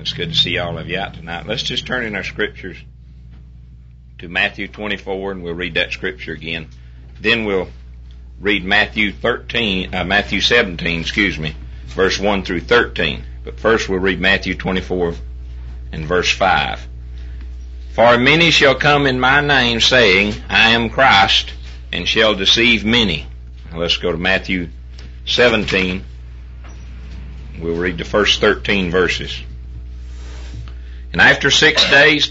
Amen. It's good to see all of you out tonight. Let's just turn in our scriptures to Matthew 24, and we'll read that scripture again. Then we'll read Matthew 17, verse 1 through 13. But first we'll read Matthew 24 and verse 5. For many shall come in my name, saying, I am Christ, and shall deceive many. Now let's go to Matthew 17. We'll read the first 13 verses. And after 6 days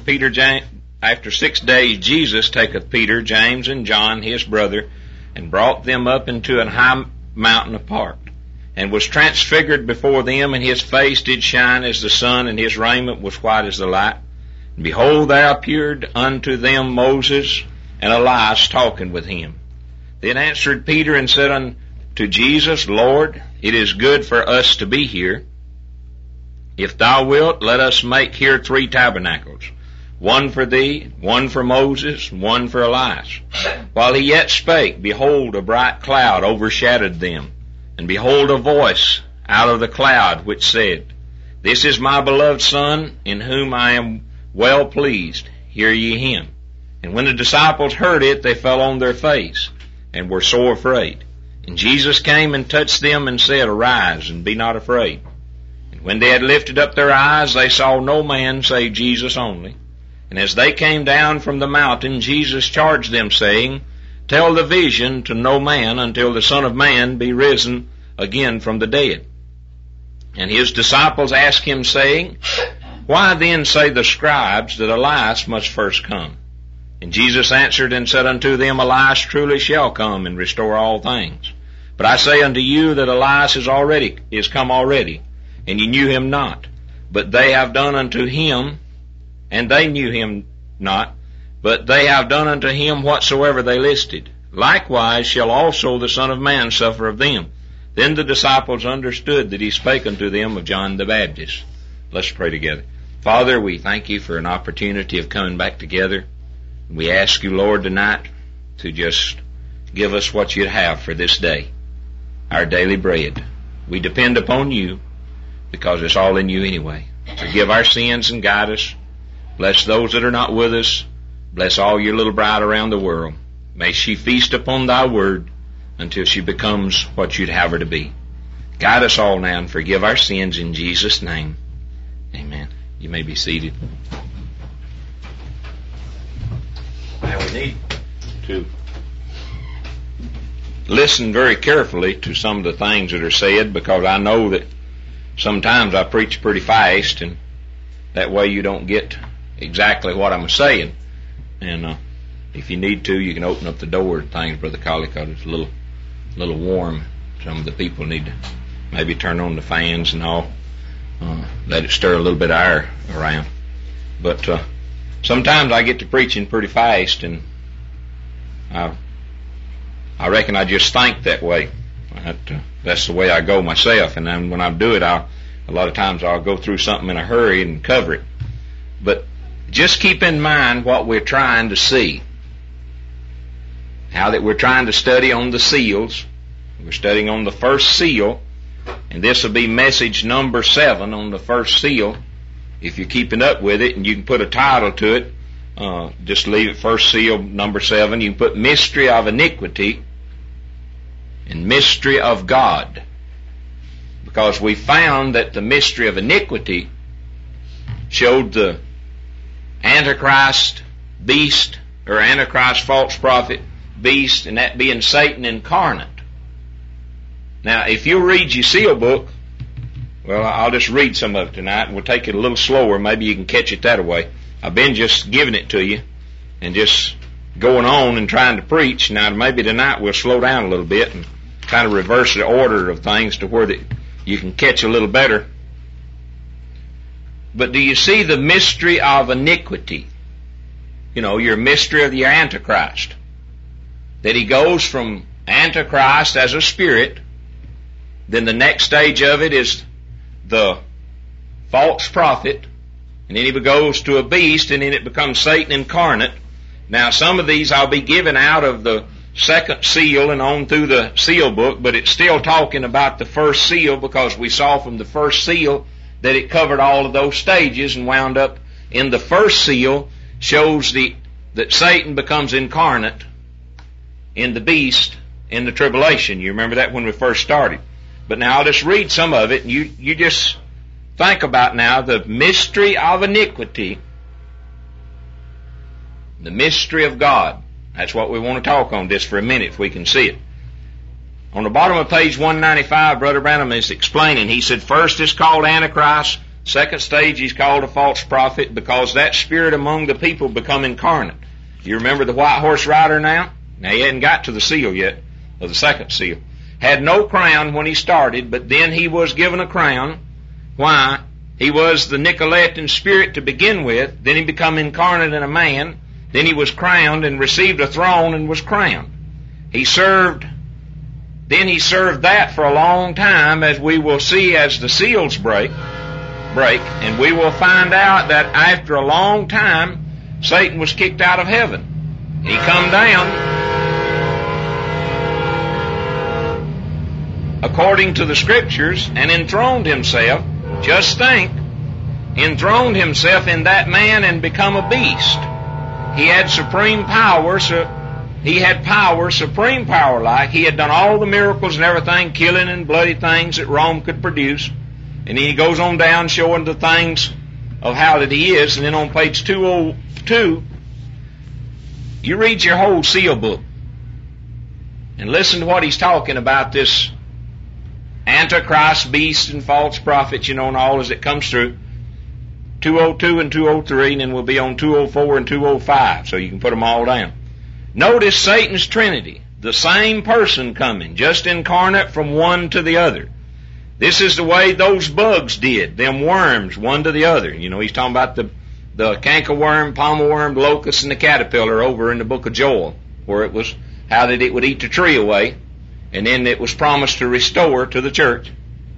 Jesus taketh Peter, James, and John his brother, and brought them up into an high mountain apart, and was transfigured before them, and his face did shine as the sun, and his raiment was white as the light. And behold, there appeared unto them Moses and Elias talking with him. Then answered Peter and said unto Jesus, Lord, it is good for us to be here. If thou wilt, let us make here 3 tabernacles, one for thee, one for Moses, one for Elias. While he yet spake, behold, a bright cloud overshadowed them, and behold, a voice out of the cloud which said, This is my beloved Son, in whom I am well pleased. Hear ye him. And when the disciples heard it, they fell on their face, and were sore afraid. And Jesus came and touched them, and said, Arise, and be not afraid. And when they had lifted up their eyes, they saw no man save Jesus only. And as they came down from the mountain, Jesus charged them, saying, Tell the vision to no man until the Son of Man be risen again from the dead. And his disciples asked him, saying, Why then say the scribes that Elias must first come? And Jesus answered and said unto them, Elias truly shall come and restore all things. But I say unto you that Elias is come already, and ye knew him not. But they have done unto him, and they knew him not, but they have done unto him whatsoever they listed. Likewise shall also the Son of Man suffer of them. Then the disciples understood that he spake unto them of John the Baptist. Let's pray together. Father, we thank you for an opportunity of coming back together. We ask you, Lord, tonight to just give us what you'd have for this day, our daily bread. We depend upon you because it's all in you anyway. Forgive our sins and guide us. Bless those that are not with us. Bless all your little bride around the world. May she feast upon thy word until she becomes what you'd have her to be. Guide us all now and forgive our sins in Jesus' name. Amen. You may be seated. Now we need to listen very carefully to some of the things that are said, because I know that sometimes I preach pretty fast, and that way you don't get exactly what I'm saying. And if you need to, you can open up the door and things, Brother Colley, because it's a little warm. Some of the people need to maybe turn on the fans and all. Let it stir a little bit of air around. But sometimes I get to preaching pretty fast, and I reckon I just think that way. That's the way I go myself. And then when I do it, a lot of times I'll go through something in a hurry and cover it. But just keep in mind what we're trying to see. How that we're trying to study on the seals. We're studying on the first seal, and this will be message number 7 on the first seal. If you're keeping up with it, and you can put a title to it, just leave it first seal number 7. You can put Mystery of Iniquity and Mystery of God, because we found that the mystery of iniquity showed the Antichrist beast, or Antichrist false prophet beast, and that being Satan incarnate. Now, if you read your seal book, well, I'll just read some of it tonight, and we'll take it a little slower. Maybe you can catch it that way. I've been just giving it to you and just going on and trying to preach. Now, maybe tonight we'll slow down a little bit and kind of reverse the order of things to where that you can catch a little better. But do you see the mystery of iniquity? You know, your mystery of the Antichrist. That he goes from Antichrist as a spirit, then the next stage of it is the false prophet, and then he goes to a beast, and then it becomes Satan incarnate. Now, some of these I'll be giving out of the second seal and on through the seal book, but it's still talking about the first seal, because we saw from the first seal that it covered all of those stages and wound up in the first seal, shows that Satan becomes incarnate in the beast in the tribulation. You remember that when we first started. But now I'll just read some of it, and you just think about now the mystery of iniquity, the mystery of God. That's what we want to talk on just for a minute if we can see it. On the bottom of page 195, Brother Branham is explaining. He said, first is called Antichrist. Second stage, he's called a false prophet because that spirit among the people become incarnate. You remember the white horse rider now? Now, he hadn't got to the seal yet, of the second seal. Had no crown when he started, but then he was given a crown. Why? He was the Nicolaitan spirit to begin with. Then he became incarnate in a man. Then he was crowned and received a throne and was crowned. Then he served that for a long time, as we will see as the seals break, and we will find out that after a long time, Satan was kicked out of heaven. He come down according to the Scriptures and enthroned himself. Just think, enthroned himself in that man and become a beast. He had supreme power, supreme power like. He had done all the miracles and everything, killing and bloody things that Rome could produce. And he goes on down showing the things of how that he is. And then on page 202, you read your whole seal book and listen to what he's talking about, this Antichrist, beast, and false prophet, and all as it comes through. 202 and 203, and then we'll be on 204 and 205, so you can put them all down. Notice Satan's Trinity, the same person coming, just incarnate from one to the other. This is the way those bugs did, them worms, one to the other. He's talking about the cankerworm, palmerworm, the locust, and the caterpillar over in the book of Joel, where it was how that it would eat the tree away, and then it was promised to restore to the church.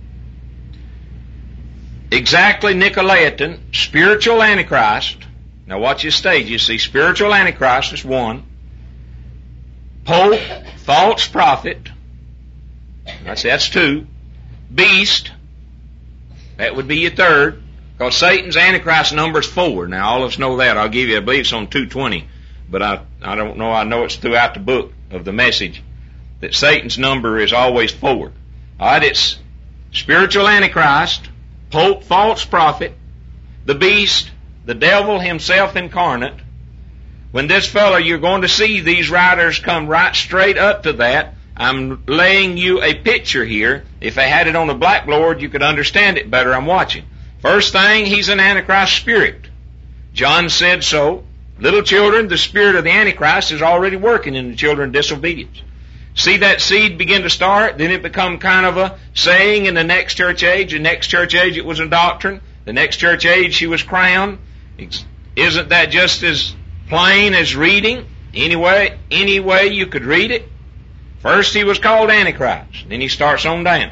Exactly Nicolaitan, spiritual Antichrist. Now watch his stage. You see, spiritual Antichrist is one. Pope, false prophet. That's two. Beast. That would be your third. Because Satan's Antichrist number is 4. Now all of us know that. I'll give you, I believe it's on 220. But I don't know. I know it's throughout the book of the message that Satan's number is always 4. Alright, it's spiritual Antichrist, Pope, false prophet, the beast, the devil himself incarnate. When this fellow, you're going to see these writers come right straight up to that. I'm laying you a picture here. If I had it on a blackboard, you could understand it better. I'm watching. First thing, he's an Antichrist spirit. John said so. Little children, the spirit of the Antichrist is already working in the children of disobedience. See that seed begin to start, then it become kind of a saying in the next church age. The next church age it was a doctrine. The next church age she was crowned. Isn't that just as plain as reading? Any way you could read it. First he was called Antichrist. Then he starts on down.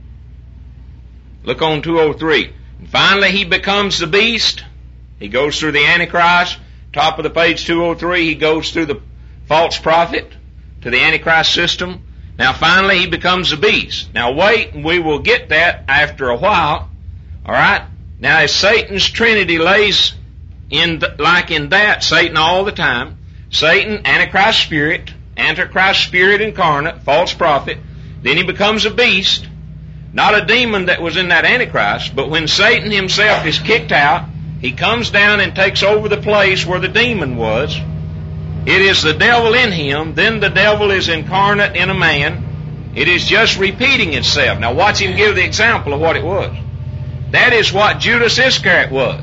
Look on 203. And finally he becomes the beast. He goes through the Antichrist. Top of the page 203 he goes through the false prophet to the Antichrist system. Now finally he becomes a beast. Now wait, and we will get that after a while. Alright? Now as Satan's Trinity lays in that, Satan all the time. Satan, Antichrist spirit incarnate, false prophet. Then he becomes a beast. Not a demon that was in that Antichrist, but when Satan himself is kicked out, he comes down and takes over the place where the demon was. It is the devil in him, then the devil is incarnate in a man. It is just repeating itself. Now watch him give the example of what it was. That is what Judas Iscariot was.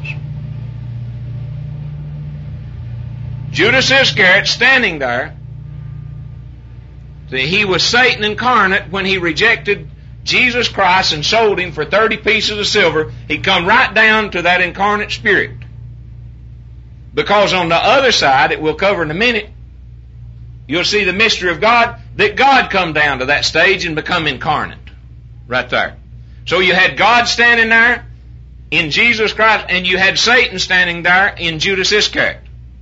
Judas Iscariot standing there. He was Satan incarnate when he rejected Jesus Christ and sold him for 30 pieces of silver. He come right down to that incarnate spirit. Because on the other side, it we'll cover in a minute, you'll see the mystery of God, that God come down to that stage and become incarnate. Right there. So you had God standing there in Jesus Christ, and you had Satan standing there in Judas Iscariot.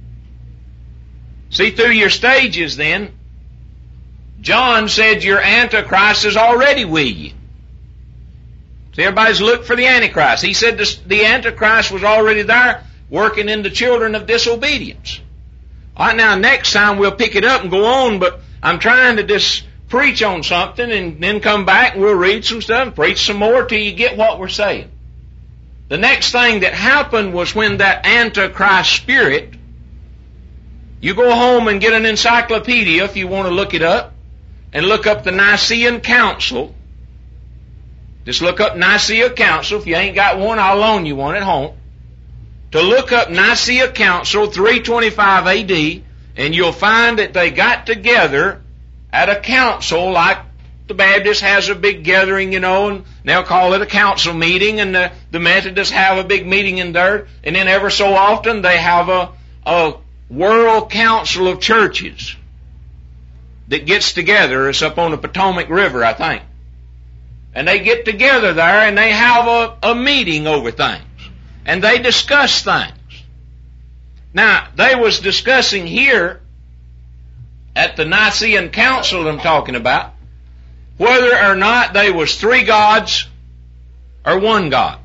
See, through your stages then, John said your Antichrist is already with you. See, everybody's looked for the Antichrist. He said the Antichrist was already there, working in the children of disobedience. All right, now next time we'll pick it up and go on, but I'm trying to just preach on something and then come back and we'll read some stuff and preach some more till you get what we're saying. The next thing that happened was when that Antichrist spirit, you go home and get an encyclopedia if you want to look it up, and look up the Nicene Council. Just look up Nicaea Council. If you ain't got one, I'll loan you one at home. To look up Nicaea Council 325 AD, and you'll find that they got together at a council like the Baptist has a big gathering, and they'll call it a council meeting, and the Methodists have a big meeting in there, and then ever so often they have a World Council of Churches that gets together. It's up on the Potomac River, I think. And they get together there and they have a meeting over things. And they discuss things. Now, they was discussing here at the Nicene Council I'm talking about whether or not there was three gods or one God.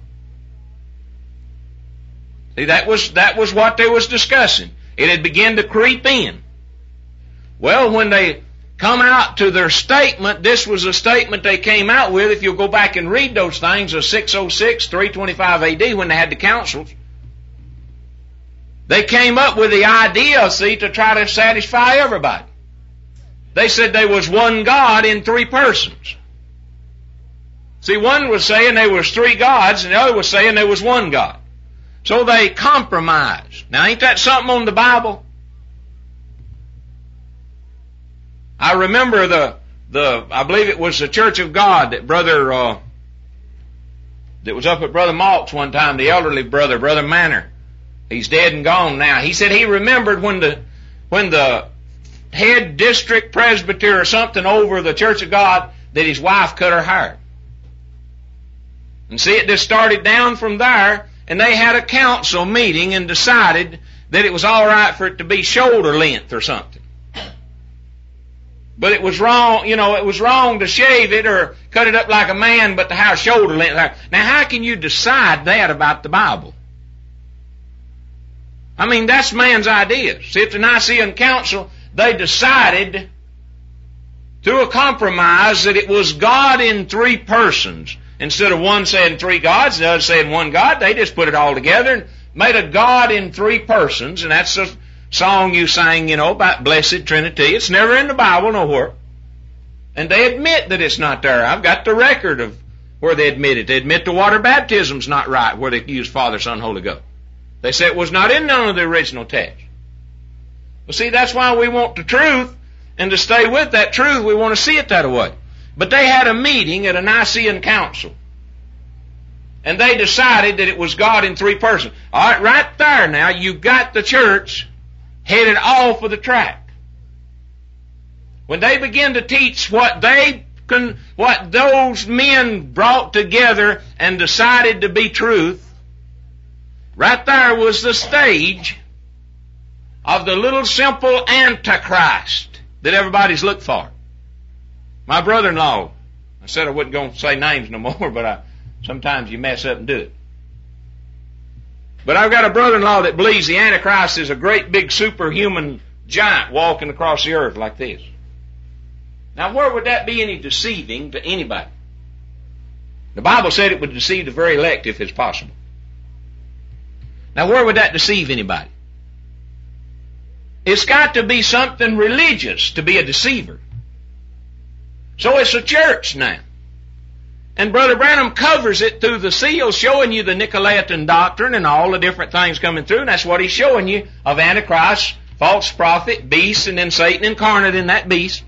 See, that was what they was discussing. It had begun to creep in. Well, when they come out to their statement, this was a statement they came out with. If you'll go back and read those things of 606, 325 AD, when they had the councils, they came up with the idea, see, to try to satisfy everybody. They said there was one God in three persons. See, one was saying there was three gods, and the other was saying there was one God. So they compromised. Now, ain't that something on the Bible? I remember I believe it was the Church of God that that was up at Brother Malt's one time, the elderly Brother Manor. He's dead and gone now. He said he remembered when the head district presbyter or something over the Church of God that his wife cut her hair. And see, it just started down from there, and they had a council meeting and decided that it was all right for it to be shoulder length or something. But it was wrong, it was wrong to shave it or cut it up like a man, but to have shoulder length. Now, how can you decide that about the Bible? I mean, that's man's idea. See, at the Nicene Council, they decided through a compromise that it was God in three persons. Instead of one saying three gods, the other saying one God, they just put it all together and made a God in three persons, and that's a song you sang, about Blessed Trinity. It's never in the Bible nowhere. And they admit that it's not there. I've got the record of where they admit it. They admit the water baptism's not right, where they use Father, Son, Holy Ghost. They say it was not in none of the original text. Well, see, that's why we want the truth, and to stay with that truth, we want to see it that way. But they had a meeting at a Nicene Council, and they decided that it was God in three persons. All right, right there now, you got the church headed off of the track. When they begin to teach what those men brought together and decided to be truth, right there was the stage of the little simple Antichrist that everybody's looked for. My brother-in-law, I said I wasn't going to say names no more, but sometimes you mess up and do it. But I've got a brother-in-law that believes the Antichrist is a great big superhuman giant walking across the earth like this. Now, where would that be any deceiving to anybody? The Bible said it would deceive the very elect if it's possible. Now, where would that deceive anybody? It's got to be something religious to be a deceiver. So it's a church now. And Brother Branham covers it through the seals, showing you the Nicolaitan doctrine and all the different things coming through. And that's what he's showing you of Antichrist, false prophet, beast, and then Satan incarnate in that beast.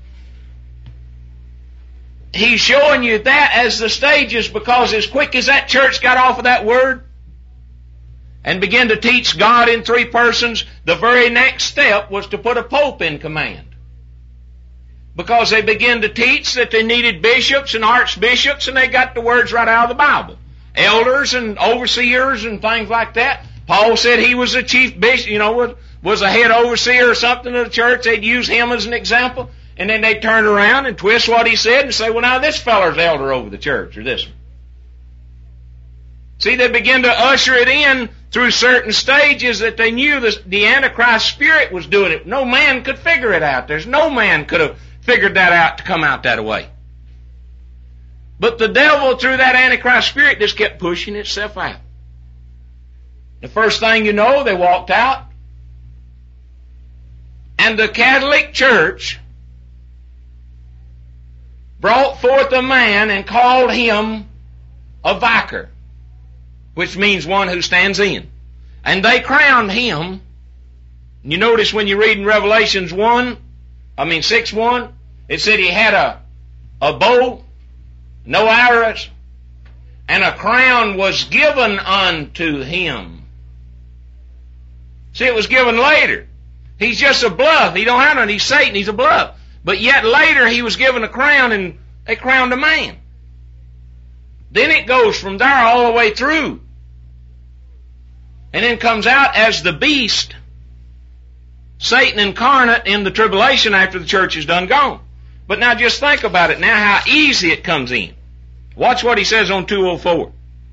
He's showing you that as the stages, because as quick as that church got off of that word and began to teach God in three persons, the very next step was to put a pope in command. Because they began to teach that they needed bishops and archbishops, and they got the words right out of the Bible. Elders and overseers and things like that. Paul said he was a chief bishop, was a head overseer or something of the church. They'd use him as an example. And then they'd turn around and twist what he said and say, well, now this feller's elder over the church, or this one. See, they began to usher it in through certain stages that they knew the Antichrist spirit was doing it. No man could figure it out. There's no man could have figured that out to come out that way. But the devil, through that Antichrist spirit, just kept pushing itself out. The first thing you know, they walked out, and the Catholic Church brought forth a man and called him a vicar, which means one who stands in. And they crowned him. You notice when you read in Revelations 6:1, it said he had a bow, no arrows, and a crown was given unto him. See, it was given later. He's just a bluff. He don't have none. He's Satan. He's a bluff. But yet later he was given a crown, and they crowned a man. Then it goes from there all the way through. And then comes out as the beast, Satan incarnate in the tribulation after the church is done gone. But now just think about it now, how easy it comes in. Watch what he says on 204.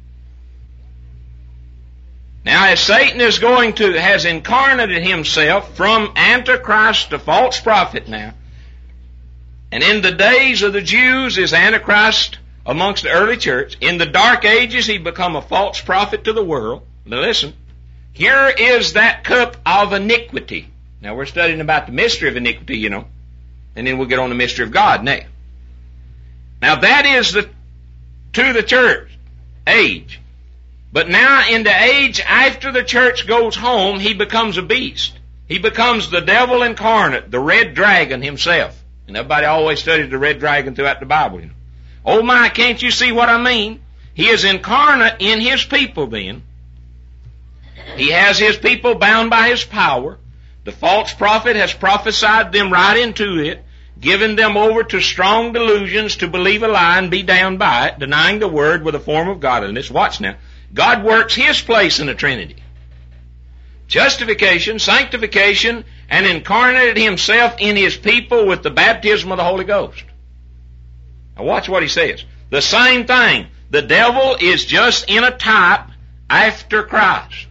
Now as Satan has incarnated himself from Antichrist to false prophet now, and in the days of the Jews is Antichrist amongst the early church. In the dark ages he become a false prophet to the world. Now listen, here is that cup of iniquity. Now we're studying about the mystery of iniquity, you know, and then we'll get on the mystery of God next. Now that is to the church age. But now in the age after the church goes home, he becomes a beast. He becomes the devil incarnate, the red dragon himself. And everybody always studied the red dragon throughout the Bible, you know. Oh my, can't you see what I mean? He is incarnate in his people then. He has his people bound by his power. The false prophet has prophesied them right into it, given them over to strong delusions to believe a lie and be damned by it, denying the word with a form of godliness. Watch now. God works his place in the Trinity. Justification, sanctification, and incarnated himself in his people with the baptism of the Holy Ghost. Now watch what he says. The same thing. The devil is just in a type after Christ.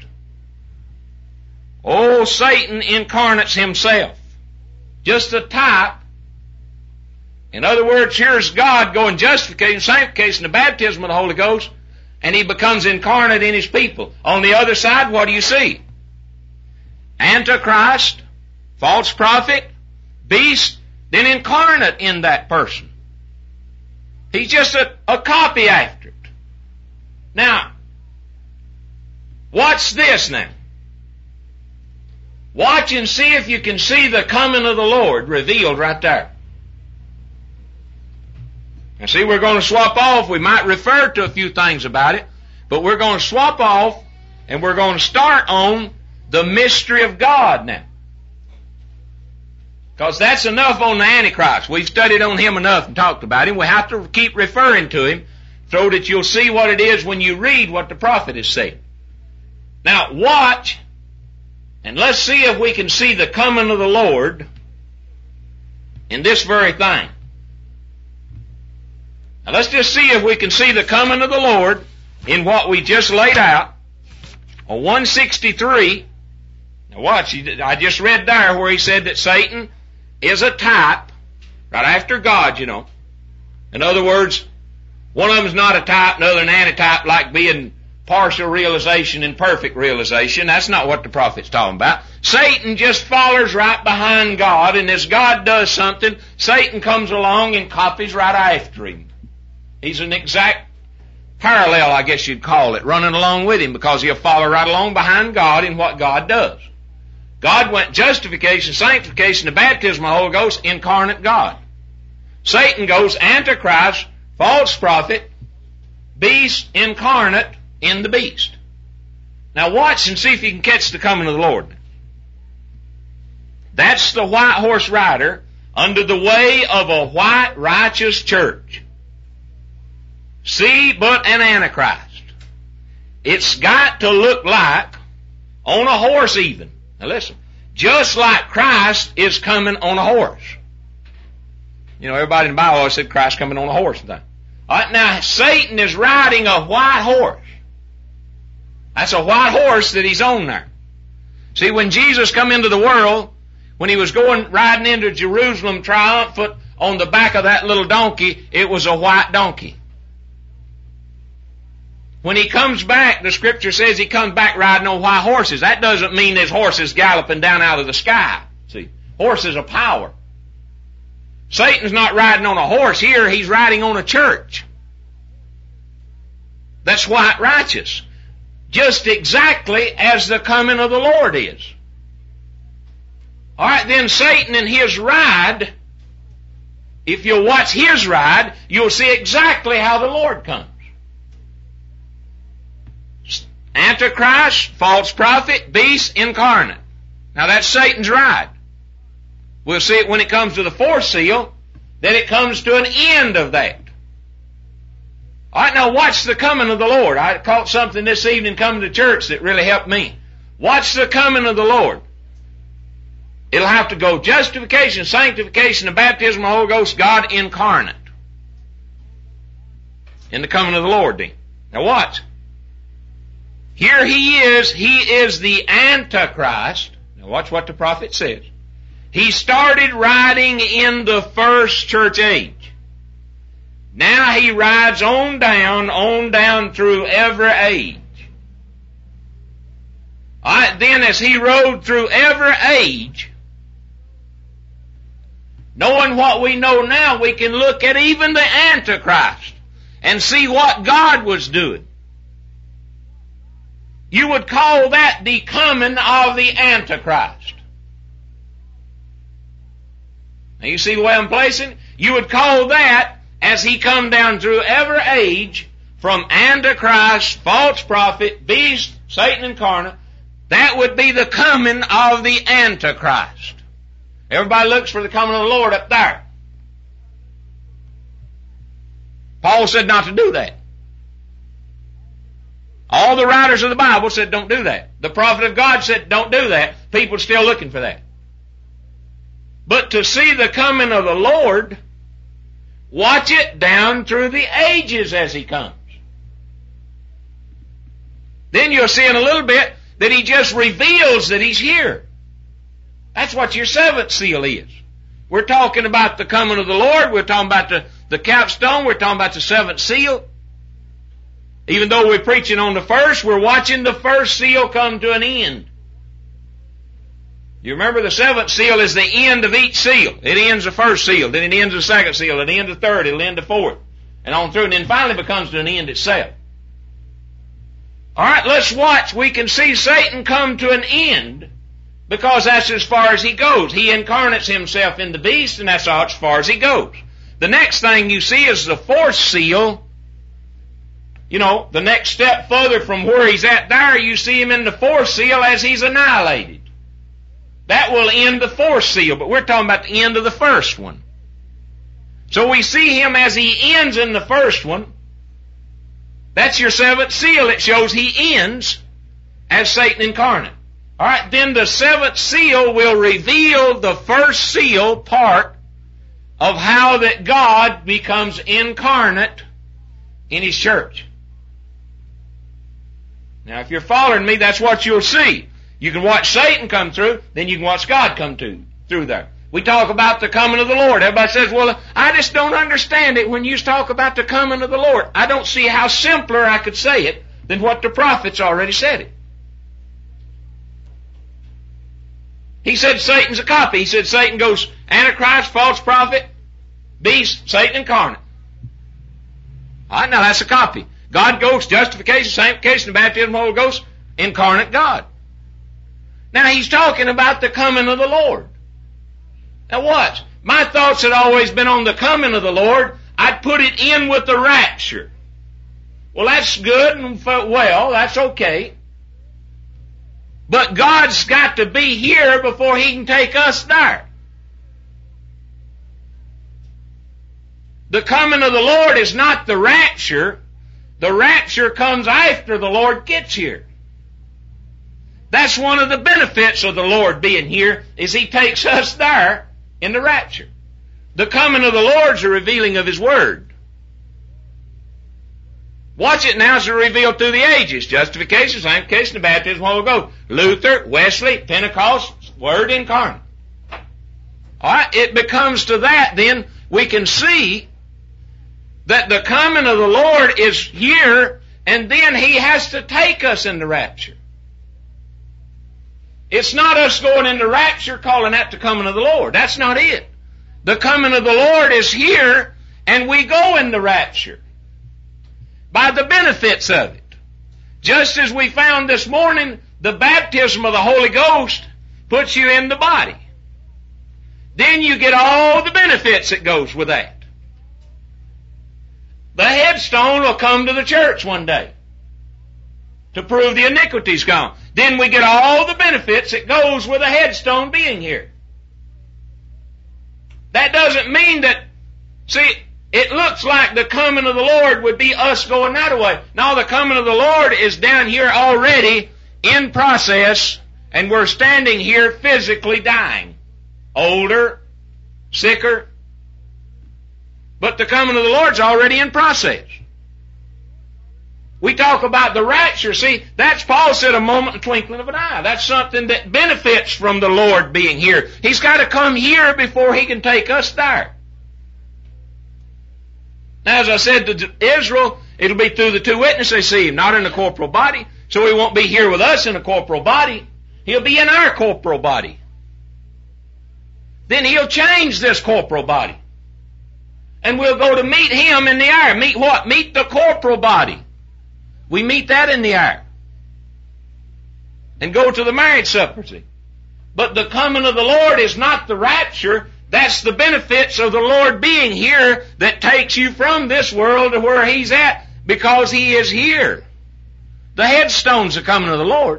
Oh, Satan incarnates himself. Just a type. In other words, here's God going justification, sanctification, the baptism of the Holy Ghost, and he becomes incarnate in his people. On the other side, what do you see? Antichrist, false prophet, beast, then incarnate in that person. He's just a copy after it. Now, watch this now. Watch and see if you can see the coming of the Lord revealed right there. Now see, we're going to swap off. We might refer to a few things about it, but we're going to swap off and we're going to start on the mystery of God now. Because that's enough on the Antichrist. We've studied on him enough and talked about him. We have to keep referring to him so that you'll see what it is when you read what the prophet is saying. Now watch, and let's see if we can see the coming of the Lord in this very thing. Now let's just see if we can see the coming of the Lord in what we just laid out on 163. Now watch, I just read there where he said that Satan is a type, right after God, you know. In other words, one of them is not a type, another an antitype, like being partial realization and perfect realization. That's not what the prophet's talking about. Satan just follows right behind God, and as God does something, Satan comes along and copies right after him. He's an exact parallel, I guess you'd call it, running along with him, because he'll follow right along behind God in what God does. God went justification, sanctification, the baptism of the Holy Ghost, incarnate God. Satan goes Antichrist, false prophet, beast, incarnate in the beast. Now watch and see if you can catch the coming of the Lord. That's the white horse rider under the way of a white righteous church. See but an Antichrist. It's got to look like on a horse even. Now listen, just like Christ is coming on a horse. You know, everybody in the Bible always said Christ coming on a horse. All right, now Satan is riding a white horse. That's a white horse that he's on there. See, when Jesus come into the world, when he was going riding into Jerusalem triumphant on the back of that little donkey, it was a white donkey. When he comes back, the scripture says he comes back riding on white horses. That doesn't mean there's horses galloping down out of the sky. See, horses are power. Satan's not riding on a horse here, he's riding on a church. That's white righteous. Just exactly as the coming of the Lord is. Alright, then Satan and his ride, if you'll watch his ride, you'll see exactly how the Lord comes. Antichrist, false prophet, beast, incarnate. Now that's Satan's ride. We'll see it when it comes to the fourth seal, that it comes to an end of that. Alright, now watch the coming of the Lord. I caught something this evening coming to church that really helped me. Watch the coming of the Lord. It'll have to go justification, sanctification, and baptism of the Holy Ghost, God incarnate. In the coming of the Lord then. Now watch. Here he is the Antichrist. Now watch what the prophet says. He started riding in the first church age. Now he rides on down through every age. Alright, then as he rode through every age, knowing what we know now, we can look at even the Antichrist and see what God was doing. You would call that the coming of the Antichrist. Now you see the way I'm placing? You would call that, as he come down through every age, from Antichrist, false prophet, beast, Satan incarnate, that would be the coming of the Antichrist. Everybody looks for the coming of the Lord up there. Paul said not to do that. All the writers of the Bible said don't do that. The prophet of God said don't do that. People are still looking for that. But to see the coming of the Lord, watch it down through the ages as he comes. Then you'll see in a little bit that he just reveals that he's here. That's what your seventh seal is. We're talking about the coming of the Lord. We're talking about the capstone. We're talking about the seventh seal. Even though we're preaching on the first, we're watching the first seal come to an end. You remember the seventh seal is the end of each seal. It ends the first seal, then it ends the second seal, it ends the third, it'll end the fourth, and on through, and then finally becomes to an end itself. Alright, let's watch. We can see Satan come to an end because that's as far as he goes. He incarnates himself in the beast, and that's as far as he goes. The next thing you see is the fourth seal. You know, the next step further from where he's at there, you see him in the fourth seal as he's annihilated. That will end the fourth seal, but we're talking about the end of the first one. So we see him as he ends in the first one. That's your seventh seal. It shows he ends as Satan incarnate. Alright, then the seventh seal will reveal the first seal part of how that God becomes incarnate in his church. Now if you're following me, that's what you'll see. You can watch Satan come through, then you can watch God come through there. We talk about the coming of the Lord. Everybody says, well, I just don't understand it when you talk about the coming of the Lord. I don't see how simpler I could say it than what the prophets already said it. He said Satan's a copy. He said Satan goes Antichrist, false prophet, beast, Satan incarnate. All right, now that's a copy. God goes justification, sanctification, and baptism of the Holy Ghost, incarnate God. Now he's talking about the coming of the Lord. Now watch. My thoughts had always been on the coming of the Lord. I'd put it in with the rapture. Well, that's good and well, that's okay. But God's got to be here before he can take us there. The coming of the Lord is not the rapture. The rapture comes after the Lord gets here. That's one of the benefits of the Lord being here, is he takes us there in the rapture. The coming of the Lord is a revealing of his word. Watch it now as it's revealed through the ages. Justification, sanctification, the baptism of the Holy Ghost. Luther, Wesley, Pentecost, Word incarnate. Alright, it becomes to that then we can see that the coming of the Lord is here, and then He has to take us in the rapture. It's not us going into rapture calling that the coming of the Lord. That's not it. The coming of the Lord is here, and we go in the rapture by the benefits of it. Just as we found this morning, the baptism of the Holy Ghost puts you in the body. Then you get all the benefits that goes with that. The headstone will come to the church one day to prove the iniquity's gone. Then we get all the benefits that goes with a headstone being here. That doesn't mean that, see, it looks like the coming of the Lord would be us going that way. No, the coming of the Lord is down here already in process, and we're standing here physically dying. Older, sicker. But the coming of the Lord's already in process. We talk about the rapture. See, that's Paul said a moment and twinkling of an eye. That's something that benefits from the Lord being here. He's got to come here before He can take us there. Now, as I said to Israel, it'll be through the two witnesses they see Him, not in a corporal body. So He won't be here with us in a corporal body. He'll be in our corporal body. Then He'll change this corporal body. And we'll go to meet Him in the air. Meet what? Meet the corporal body. We meet that in the air. And go to the marriage supper. But the coming of the Lord is not the rapture. That's the benefits of the Lord being here that takes you from this world to where He's at, because He is here. The headstone's the coming of the Lord.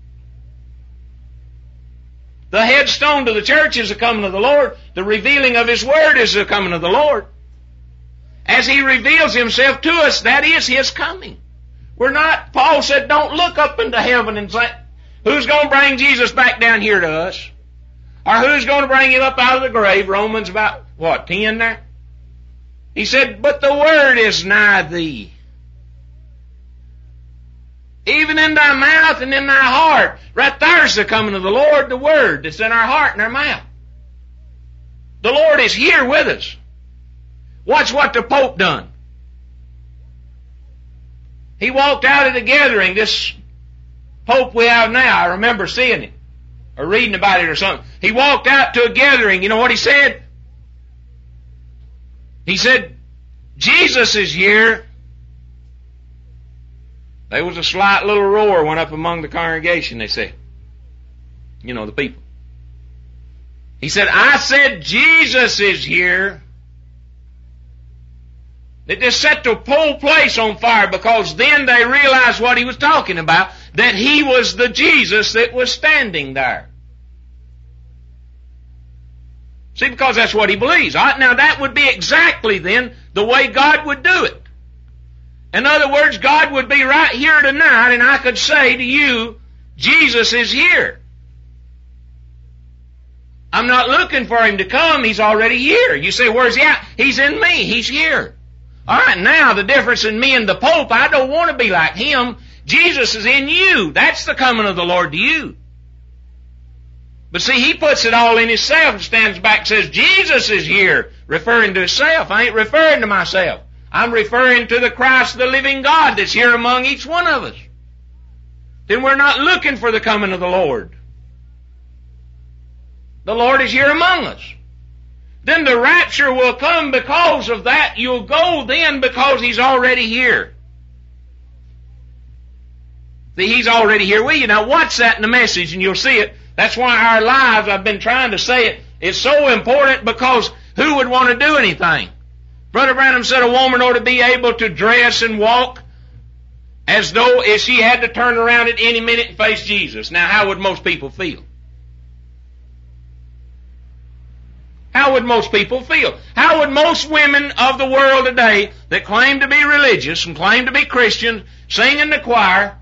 The headstone to the church is the coming of the Lord. The revealing of His Word is the coming of the Lord. As He reveals Himself to us, that is His coming. We're not, Paul said, don't look up into heaven and say, who's going to bring Jesus back down here to us? Or who's going to bring Him up out of the grave? Romans about, 10 there? He said, but the Word is nigh thee, even in thy mouth and in thy heart. Right there's the coming of the Lord, the Word that's in our heart and our mouth. The Lord is here with us. Watch what the Pope done. He walked out at a gathering, this Pope we have now. I remember seeing it, or reading about it or something. He walked out to a gathering. You know what he said? He said, Jesus is here. There was a slight little roar went up among the congregation, they said. You know, the people. He said, I said Jesus is here. It just set the whole place on fire, because then they realized what he was talking about, that he was the Jesus that was standing there. See, because that's what he believes. All right, now that would be exactly then the way God would do it. In other words, God would be right here tonight, and I could say to you, Jesus is here. I'm not looking for Him to come. He's already here. You say, where's He at? He's in me. He's here. All right, now the difference in me and the Pope, I don't want to be like him. Jesus is in you. That's the coming of the Lord to you. But see, He puts it all in Himself and stands back and says, Jesus is here, referring to Himself. I ain't referring to myself. I'm referring to the Christ, the living God, that's here among each one of us. Then we're not looking for the coming of the Lord. The Lord is here among us. Then the rapture will come because of that. You'll go then because He's already here. See, He's already here with you. Now watch that in the message and you'll see it. That's why our lives, I've been trying to say it, is so important, because who would want to do anything? Brother Branham said a woman ought to be able to dress and walk as though if she had to turn around at any minute and face Jesus. Now how would most people feel? How would most people feel? How would most women of the world today that claim to be religious and claim to be Christians, sing in the choir,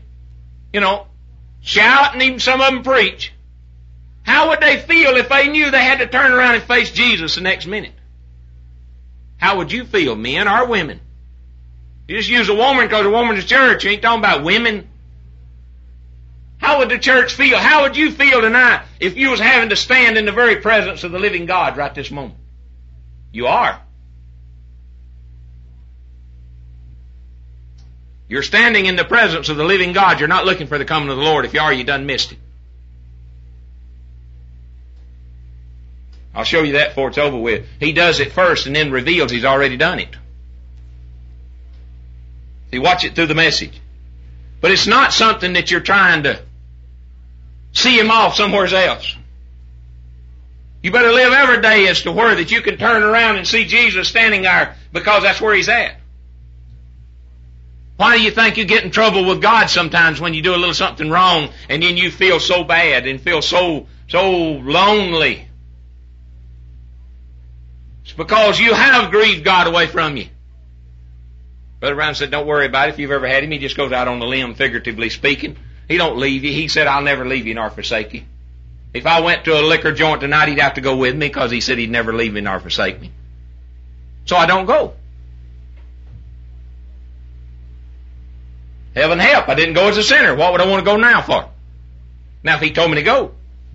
shout, and even some of them preach, how would they feel if they knew they had to turn around and face Jesus the next minute? How would you feel, men or women, You just use a woman because a woman's a church. You ain't talking about women. How would the church feel? How would you feel tonight if you was having to stand in the very presence of the living God right this moment? You are. You're standing in the presence of the living God. You're not looking for the coming of the Lord. If you are, you done missed it. I'll show you that before it's over with. He does it first and then reveals He's already done it. See, watch it through the message. But it's not something that you're trying to see Him off somewhere else. You better live every day as to where that you can turn around and see Jesus standing there, because that's where He's at. Why do you think you get in trouble with God sometimes when you do a little something wrong and then you feel so bad and feel so lonely? It's because you have grieved God away from you. Brother Brown said, don't worry about it. If you've ever had Him, He just goes out on the limb, figuratively speaking. He don't leave you. He said, I'll never leave you nor forsake you. If I went to a liquor joint tonight, He'd have to go with me, because He said He'd never leave me nor forsake me. So I don't go. Heaven help, I didn't go as a sinner. What would I want to go now for? Now if He told me to go,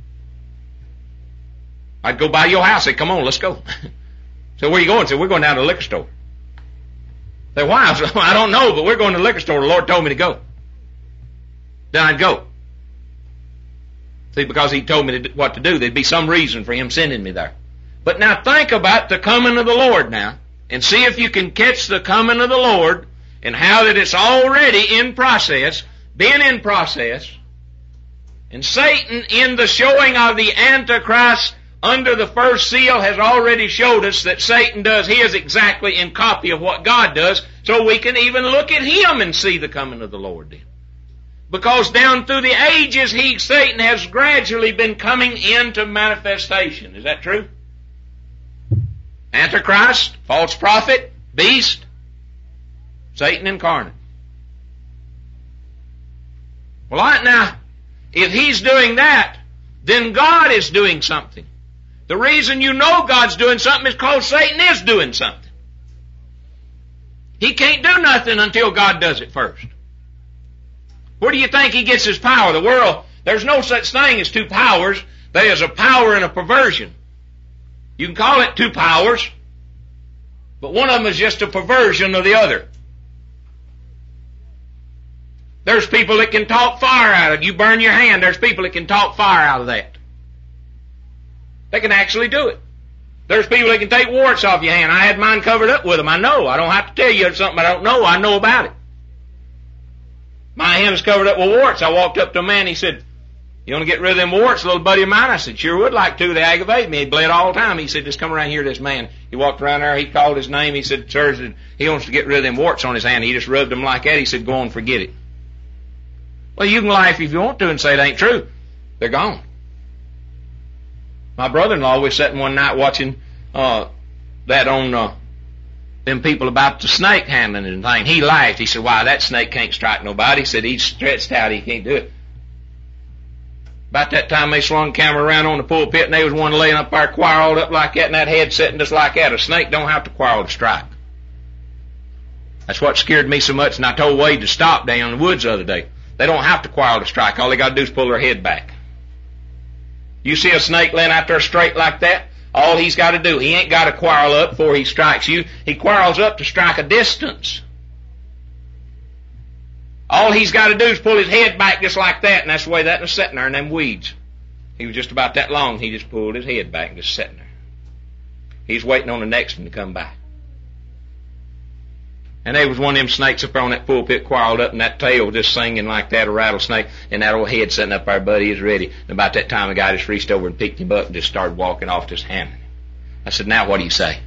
I'd go by your house and say, come on, let's go. So where are you going? So we're going down to the liquor store. Say, why? I don't know, but we're going to the liquor store. The Lord told me to go. Then I'd go. See, because He told me what to do. There'd be some reason for Him sending me there. But now think about the coming of the Lord now, and see if you can catch the coming of the Lord, and how that it's already in process, been in process, and Satan in the showing of the Antichrist under the first seal has already showed us that Satan does his exactly in copy of what God does, so we can even look at him and see the coming of the Lord then. Because down through the ages, Satan has gradually been coming into manifestation. Is that true? Antichrist, false prophet, beast, Satan incarnate. Well, right now, if he's doing that, then God is doing something. The reason you know God's doing something is because Satan is doing something. He can't do nothing until God does it first. Where do you think he gets his power? The world, there's no such thing as two powers. There is a power and a perversion. You can call it two powers, but one of them is just a perversion of the other. There's people that can talk fire out of it. You burn your hand, there's people that can talk fire out of that. They can actually do it. There's people that can take warts off your hand. I had mine covered up with them. I know. I don't have to tell you something I don't know. I know about it. My hand was covered up with warts. I walked up to a man. He said, you want to get rid of them warts, little buddy of mine? I said, sure would like to. They aggravate me. He bled all the time. He said, just come around here to this man. He walked around there. He called his name. He said, sir, he wants to get rid of them warts on his hand. He just rubbed them like that. He said, go on, forget it. Well, you can laugh if you want to and say it ain't true. They're gone. My brother-in-law was sitting one night watching that on them people about the snake handling and thing. He laughed. He said, why, that snake can't strike nobody. He said, he's stretched out. He can't do it. About that time they swung the camera around on the pulpit and there was one laying up there quarreled up like that and that head sitting just like that. A snake don't have to quarrel to strike. That's what scared me so much, and I told Wade to stop down in the woods the other day. They don't have to quarrel to strike. All they got to do is pull their head back. You see a snake laying out there straight like that, all he's got to do, he ain't got to quarrel up before he strikes you. He quarrels up to strike a distance. All he's got to do is pull his head back just like that, and that's the way that was sitting there in them weeds. He was just about that long. He just pulled his head back and just sitting there. He's waiting on the next one to come by. And there was one of them snakes up there on that pulpit quarreled up, and that tail just singing like that, a rattlesnake, and that old head sitting up there, buddy, is ready. And about that time, the guy just reached over and picked him up and just started walking off, just hammering him. I said, now what do you say?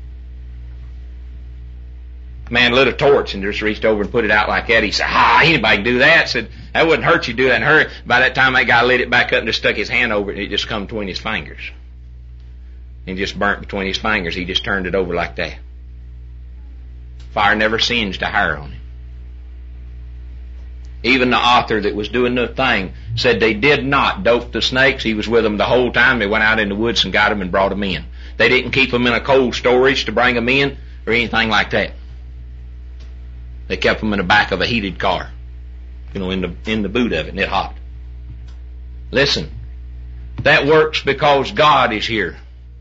The man lit a torch and just reached over and put it out like that. He said, anybody can do that. I said, that wouldn't hurt you to do that in a hurry. By that time, that guy lit it back up and just stuck his hand over it, and it just come between his fingers. And just burnt between his fingers. He just turned it over like that. Fire never singed a hair on him. Even the author that was doing the thing said they did not dope the snakes. He was with them the whole time. They went out in the woods and got them and brought them in. They didn't keep them in a cold storage to bring them in or anything like that. They kept them in the back of a heated car, in the boot of it, and it hot. Listen, that works because God is here.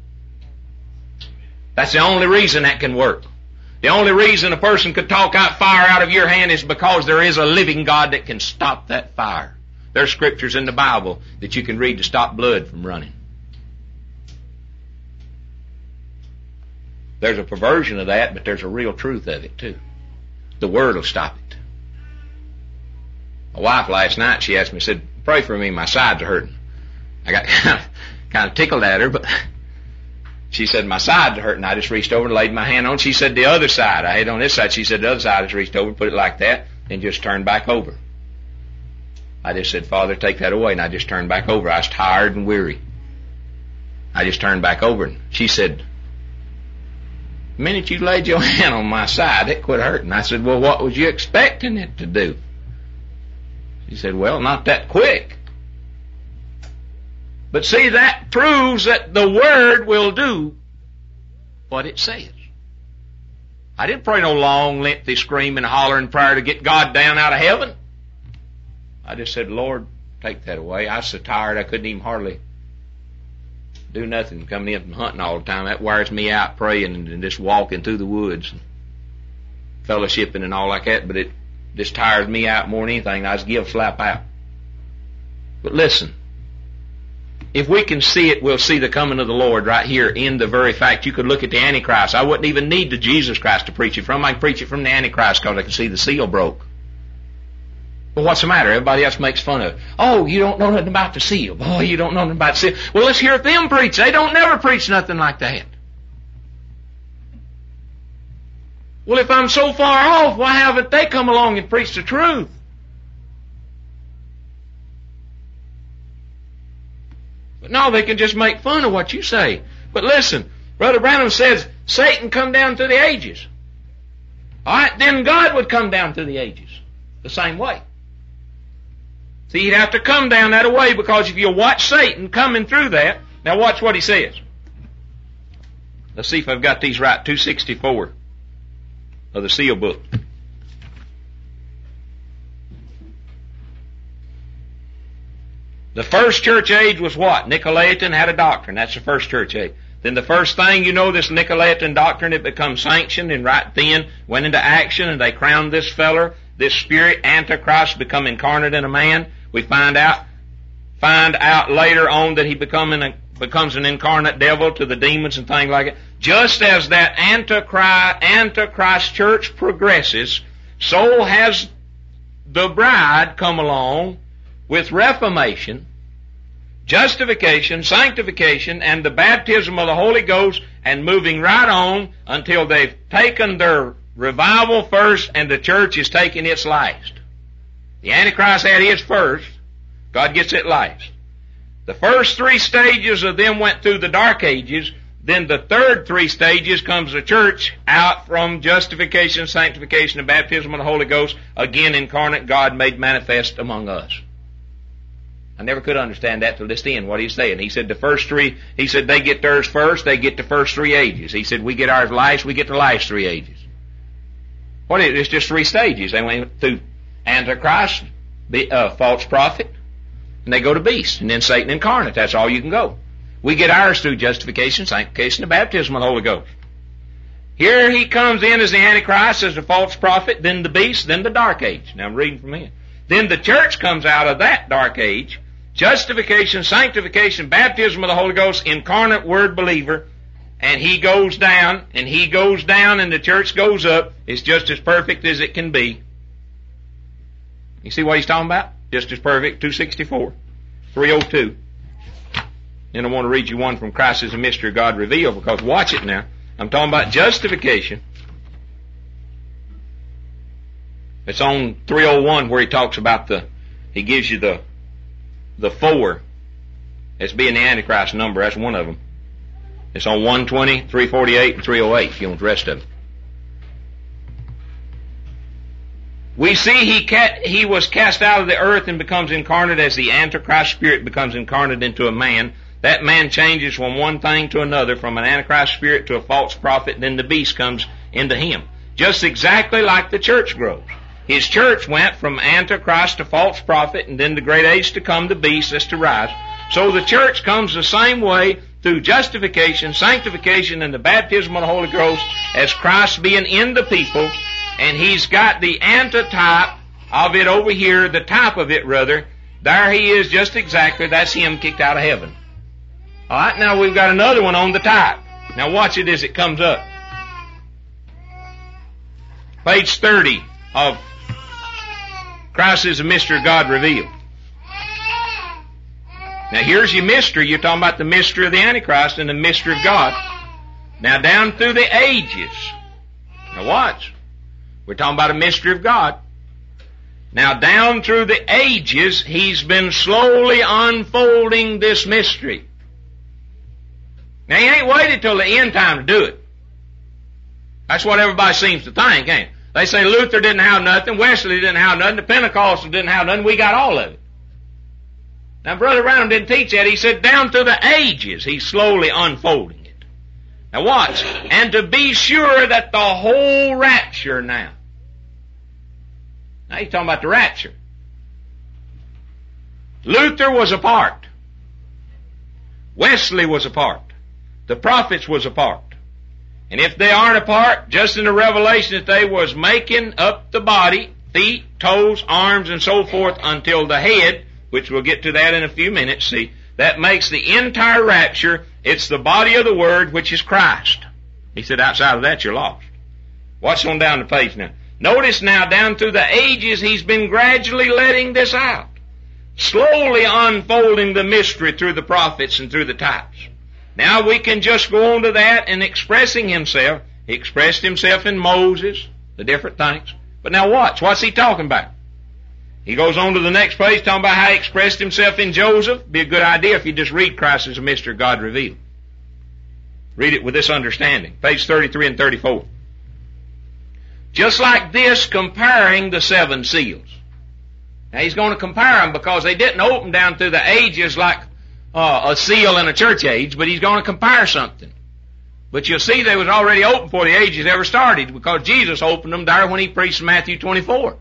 That's the only reason that can work. The only reason a person could talk out fire out of your hand is because there is a living God that can stop that fire. There's scriptures in the Bible that you can read to stop blood from running. There's a perversion of that, but there's a real truth of it too. The Word will stop it. My wife last night, she asked me, said, pray for me, my sides are hurting. I got kind of tickled at her, but she said, my sides are hurting. I just reached over and laid my hand on it. She said, the other side. I had on this side. She said, the other side. I just reached over, put it like that, and just turned back over. I just said, Father, take that away, and I just turned back over. I was tired and weary. I just turned back over, and she said, the minute you laid your hand on my side, it quit hurting. I said, well, what was you expecting it to do? She said, well, not that quick. But see, that proves that the Word will do what it says. I didn't pray no long, lengthy screaming, hollering prayer to get God down out of heaven. I just said, Lord, take that away. I was so tired I couldn't even hardly do nothing, coming in from hunting all the time. That wears me out, praying and just walking through the woods and fellowshipping and all like that, but it just tires me out more than anything. I just give a slap out. But listen, if we can see it, we'll see the coming of the Lord right here in the very fact. You could look at the Antichrist. I wouldn't even need the Jesus Christ to preach it from. I can preach it from the Antichrist because I can see the seal broke. Well, what's the matter? Everybody else makes fun of it. Oh, you don't know nothing about the seal. Boy, you don't know nothing about the seal. Well, let's hear them preach. They don't never preach nothing like that. Well, if I'm so far off, why haven't they come along and preached the truth? But no, they can just make fun of what you say. But listen, Brother Branham says Satan come down through the ages. All right, then God would come down through the ages the same way. See, he'd have to come down that way, because if you watch Satan coming through that, now watch what he says. Let's see if I've got these right. 264 of the seal book. The first church age was what? Nicolaitan had a doctrine. That's the first church age. Then the first thing you know, this Nicolaitan doctrine, it becomes sanctioned, and right then went into action, and they crowned this feller, this spirit, Antichrist, become incarnate in a man. We find out later on that he becomes an incarnate devil to the demons and things like it. Just as that Antichrist church progresses, so has the bride come along with reformation, justification, sanctification, and the baptism of the Holy Ghost, and moving right on until they've taken their revival first and the church is taking its last. The Antichrist had his first. God gets it last. The first three stages of them went through the dark ages. Then the third three stages comes the church out from justification, sanctification, and baptism of the Holy Ghost, again incarnate God made manifest among us. I never could understand that till this end, what he's saying. He said the first three, he said they get theirs first, they get the first three ages. He said we get ours last, we get the last three ages. What is it? It's just three stages. They went through Antichrist, false prophet, and they go to beast, and then Satan incarnate. That's all you can go. We get ours through justification, sanctification, and baptism of the Holy Ghost. Here he comes in as the Antichrist, as the false prophet, then the beast, then the dark age. Now I'm reading from here. Then the church comes out of that dark age, justification, sanctification, baptism of the Holy Ghost, incarnate word believer, and he goes down, and the church goes up. It's just as perfect as it can be. You see what he's talking about? Just as perfect. 264, 302. Then I want to read you one from Christ is a Mystery of God Revealed, because watch it now. I'm talking about justification. It's on 301 where he talks about he gives you the four as being the Antichrist number. That's one of them. It's on 120, 348, and 308 if you want the rest of them. We see he was cast out of the earth and becomes incarnate as the Antichrist spirit becomes incarnate into a man. That man changes from one thing to another, from an Antichrist spirit to a false prophet, then the beast comes into him. just exactly like the church grows. His church went from Antichrist to false prophet, and then the great age to come, the beast that's to rise. So the church comes the same way through justification, sanctification, and the baptism of the Holy Ghost as Christ being in the people, and He's got the antitype of it over here, the type of it rather. There He is just exactly, that's Him kicked out of heaven. Alright, now we've got another one on the type. Now watch it as it comes up. Page 30 of Christ is a Mystery of God Revealed. Now here's your mystery. You're talking about the mystery of the Antichrist and the mystery of God. Now down through the ages. Now watch. We're talking about a mystery of God. Now down through the ages, He's been slowly unfolding this mystery. Now He ain't waited till the end time to do it. That's what everybody seems to think, ain't it? They say Luther didn't have nothing, Wesley didn't have nothing, the Pentecostals didn't have nothing, we got all of it. Now Brother Branham didn't teach that. He said down through the ages, He's slowly unfolding it. Now watch. And to be sure that the whole rapture now. Now He's talking about the rapture. Luther was a part. Wesley was a part. The prophets was a part. And if they aren't a part, just in the revelation that they was making up the body, feet, toes, arms, and so forth until the head, which we'll get to that in a few minutes, see, that makes the entire rapture. It's the body of the Word, which is Christ. He said outside of that you're lost. Watch on down the page now. Notice now down through the ages He's been gradually letting this out. Slowly unfolding the mystery through the prophets and through the types. Now we can just go on to that and expressing Himself. He expressed Himself in Moses, the different things. But now watch, what's He talking about? He goes on to the next page talking about how He expressed Himself in Joseph. Be a good idea if you just read Christ as a Mystery of God Revealed. Read it with this understanding. Page 33 and 34. Just like this, comparing the seven seals. Now He's going to compare them because they didn't open down through the ages like a seal in a church age, but He's going to compare something. But you'll see they was already open before the ages ever started because Jesus opened them there when He preached in Matthew 24.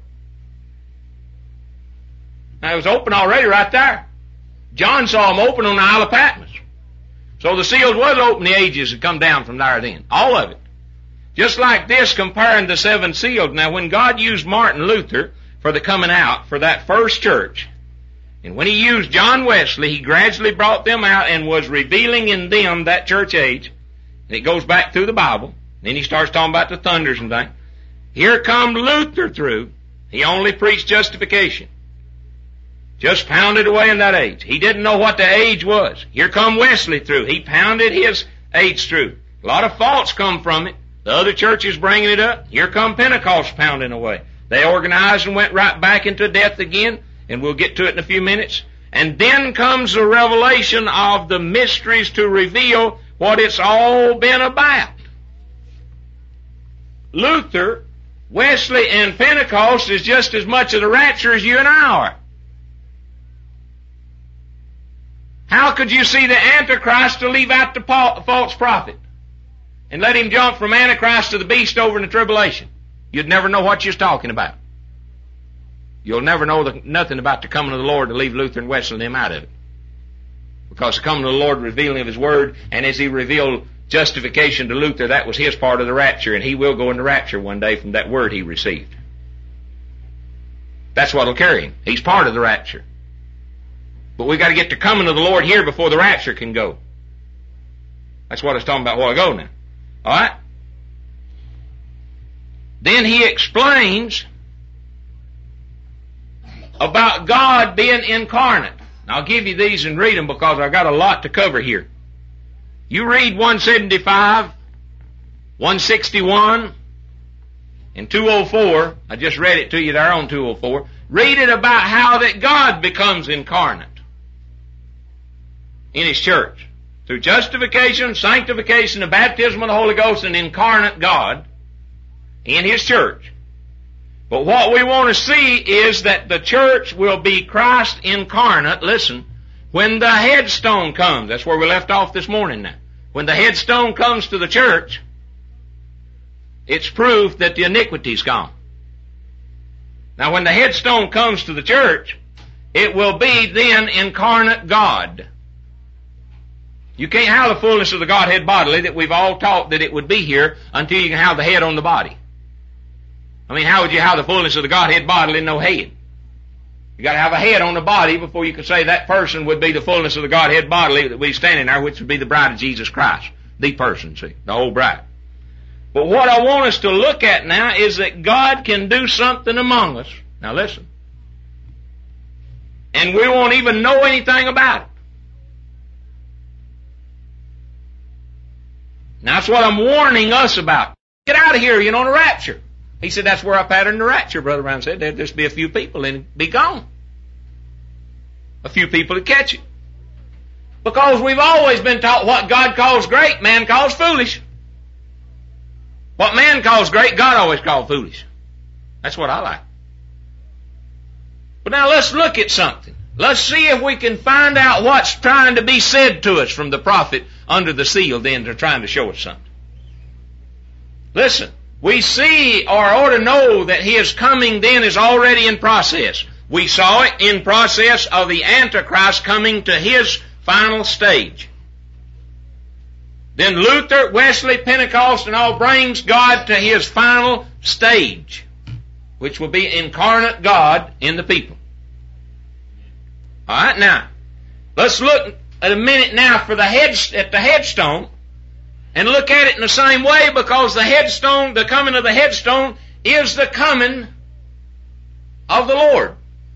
Now it was open already right there. John saw them open on the Isle of Patmos. So the seals was open the ages that come down from there then. All of it. Just like this, comparing the seven seals. Now when God used Martin Luther for the coming out for that first church, and when He used John Wesley, He gradually brought them out and was revealing in them that church age. And it goes back through the Bible. Then He starts talking about the thunders and things. Here come Luther through. He only preached justification. Just pounded away in that age. He didn't know what the age was. Here come Wesley through. He pounded his age through. A lot of faults come from it. The other churches bringing it up. Here come Pentecost pounding away. They organized and went right back into death again, and we'll get to it in a few minutes. And then comes the revelation of the mysteries to reveal what it's all been about. Luther, Wesley, and Pentecost is just as much of the rapture as you and I are. How could you see the Antichrist to leave out the false prophet and let him jump from Antichrist to the beast over in the tribulation? You'd never know what you're talking about. You'll never know nothing about the coming of the Lord to leave Luther and Wesley and them out of it. Because the coming of the Lord revealing of His Word, and as He revealed justification to Luther, that was his part of the rapture, and he will go into rapture one day from that Word he received. That's what'll carry him. He's part of the rapture. But we got to get the coming of the Lord here before the rapture can go. That's what I was talking about a while ago now. Alright? Then he explains about God being incarnate. And I'll give you these and read them because I've got a lot to cover here. You read 175, 161, and 204. I just read it to you there on 204. Read it about how that God becomes incarnate in His church. Through justification, sanctification, the baptism of the Holy Ghost, and incarnate God in His church. But what we want to see is that the church will be Christ incarnate, listen, when the headstone comes. That's where we left off this morning now. When the headstone comes to the church, it's proof that the iniquity's gone. Now when the headstone comes to the church, it will be then incarnate God. You can't have the fullness of the Godhead bodily that we've all taught that it would be here until you can have the head on the body. I mean, how would you have the fullness of the Godhead bodily and no head? You got to have a head on the body before you can say that person would be the fullness of the Godhead bodily that we standing there, which would be the bride of Jesus Christ. The person, see, the whole bride. But what I want us to look at now is that God can do something among us. Now listen. And we won't even know anything about it. Now that's what I'm warning us about. Get out of here, the rapture. He said that's where I patterned the rapture, Brother Brown said. There'd just be a few people and it'd be gone. A few people to catch it. Because we've always been taught what God calls great, man calls foolish. What man calls great, God always called foolish. That's what I like. But now let's look at something. Let's see if we can find out what's trying to be said to us from the prophet under the seal then they're trying to show us something. Listen, we see or ought to know that his coming then is already in process. We saw it in process of the Antichrist coming to his final stage. Then Luther, Wesley, Pentecost, and all brings God to his final stage, which will be incarnate God in the people. All right, now let's look at a minute now for the headstone, and look at it in the same way, because the headstone, the coming of the headstone, is the coming of the Lord.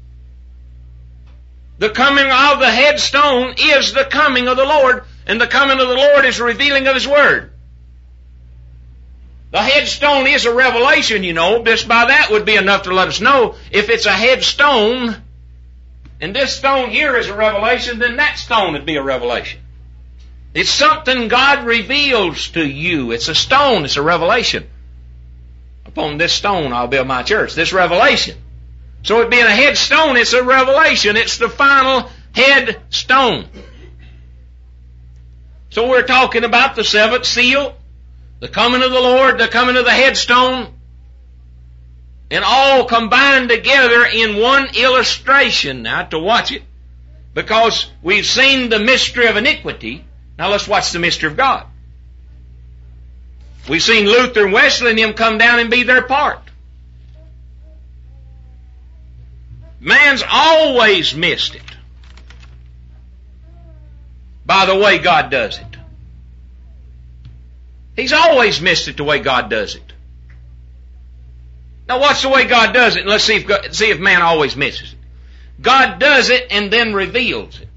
The coming of the headstone is the coming of the Lord, and the coming of the Lord is a revealing of His Word. The headstone is a revelation, Just by that would be enough to let us know if it's a headstone, and this stone here is a revelation, then that stone would be a revelation. It's something God reveals to you. It's a stone. It's a revelation. Upon this stone I'll build my church. This revelation. So it being a headstone, it's a revelation. It's the final headstone. So we're talking about the seventh seal, the coming of the Lord, the coming of the headstone, and all combined together in one illustration now to watch it, because we've seen the mystery of iniquity. Now let's watch the mystery of God. We've seen Luther and Wesley and them come down and be their part. Man's always missed it by the way God does it. He's always missed it the way God does it. Now what's the way God does it? And let's see if man always misses it. God does it and then reveals it.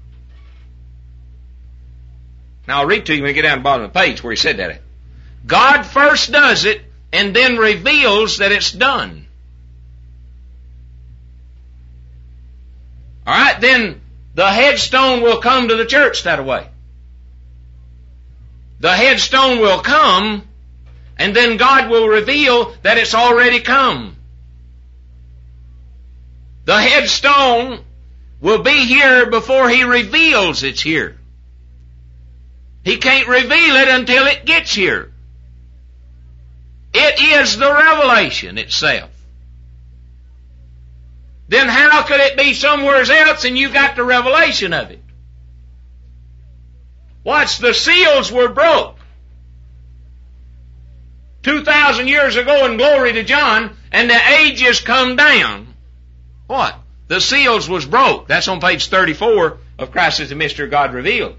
Now I'll read to you when we get down to the bottom of the page where he said that. God first does it and then reveals that it's done. Alright, then the headstone will come to the church that way. The headstone will come, and then God will reveal that it's already come. The headstone will be here before He reveals it's here. He can't reveal it until it gets here. It is the revelation itself. Then how could it be somewhere else and you got the revelation of it? Watch, the seals were broke 2,000 years ago in glory to John, and the ages come down. What? The seals was broke. That's on page 34 of Christ is the Mystery of God Revealed.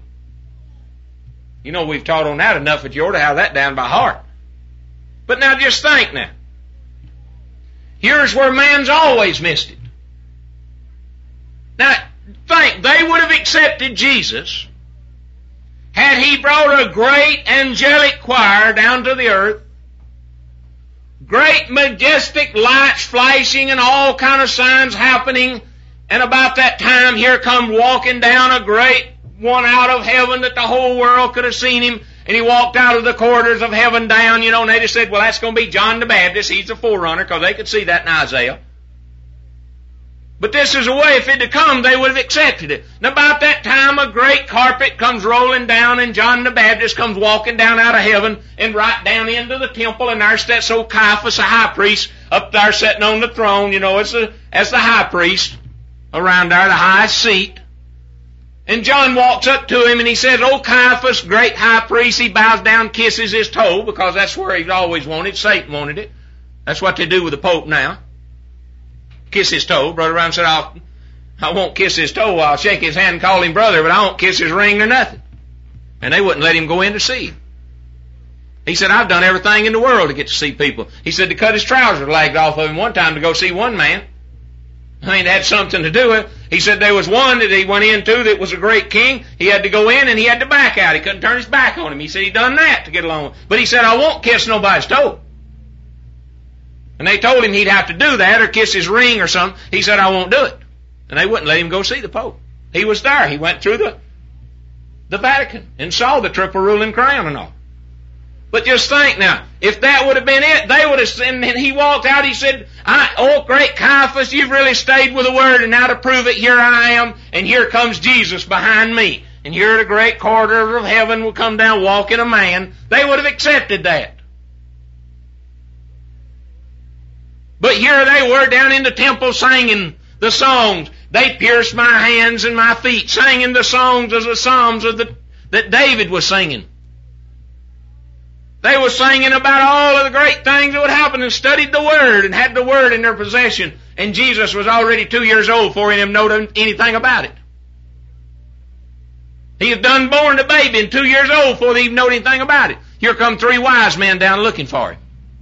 We've taught on that enough that you ought to have that down by heart. But now just think now. Here's where man's always missed it. Now, think, they would have accepted Jesus had He brought a great angelic choir down to the earth, great majestic lights flashing and all kind of signs happening, and about that time here come walking down a great one out of heaven that the whole world could have seen Him, and He walked out of the corridors of heaven down, and they just said, well, that's going to be John the Baptist, he's the forerunner, because they could see that in Isaiah. But this is a way, if it had come, they would have accepted it. And about that time, a great carpet comes rolling down, and John the Baptist comes walking down out of heaven and right down into the temple, and there's that old Caiaphas, a high priest, up there sitting on the throne, as the high priest, around there, the highest seat. And John walks up to him and he says, "Oh, Caiaphas, great high priest," he bows down, kisses his toe, because that's where he's always wanted. Satan wanted it. That's what they do with the Pope now. Kiss his toe. Brother Brown said, I won't kiss his toe. I'll shake his hand and call him brother, but I won't kiss his ring or nothing. And they wouldn't let him go in to see him. He said, "I've done everything in the world to get to see people." He said to cut his trouser legs off of him one time to go see one man. I mean, it had something to do with it. He said there was one that he went into that was a great king. He had to go in and he had to back out. He couldn't turn his back on him. He said he done that to get along. But he said, "I won't kiss nobody's toe." And they told him he'd have to do that or kiss his ring or something. He said, "I won't do it." And they wouldn't let him go see the Pope. He was there. He went through the Vatican and saw the triple ruling crown and all. But just think now, if that would have been it, they would have seen, and he walked out, he said, "Oh, great Caiaphas, you've really stayed with the Word, and now to prove it, here I am, and here comes Jesus behind me. And here the great corridor of heaven will come down walking a man." They would have accepted that. But here they were down in the temple singing the songs. They pierced my hands and my feet, singing the songs of the Psalms that David was singing. They were singing about all of the great things that would happen and studied the Word and had the Word in their possession. And Jesus was already 2 years old before he knew anything about it. He was done born a baby and 2 years old before they even knew anything about it. Here come 3 wise men down looking for him.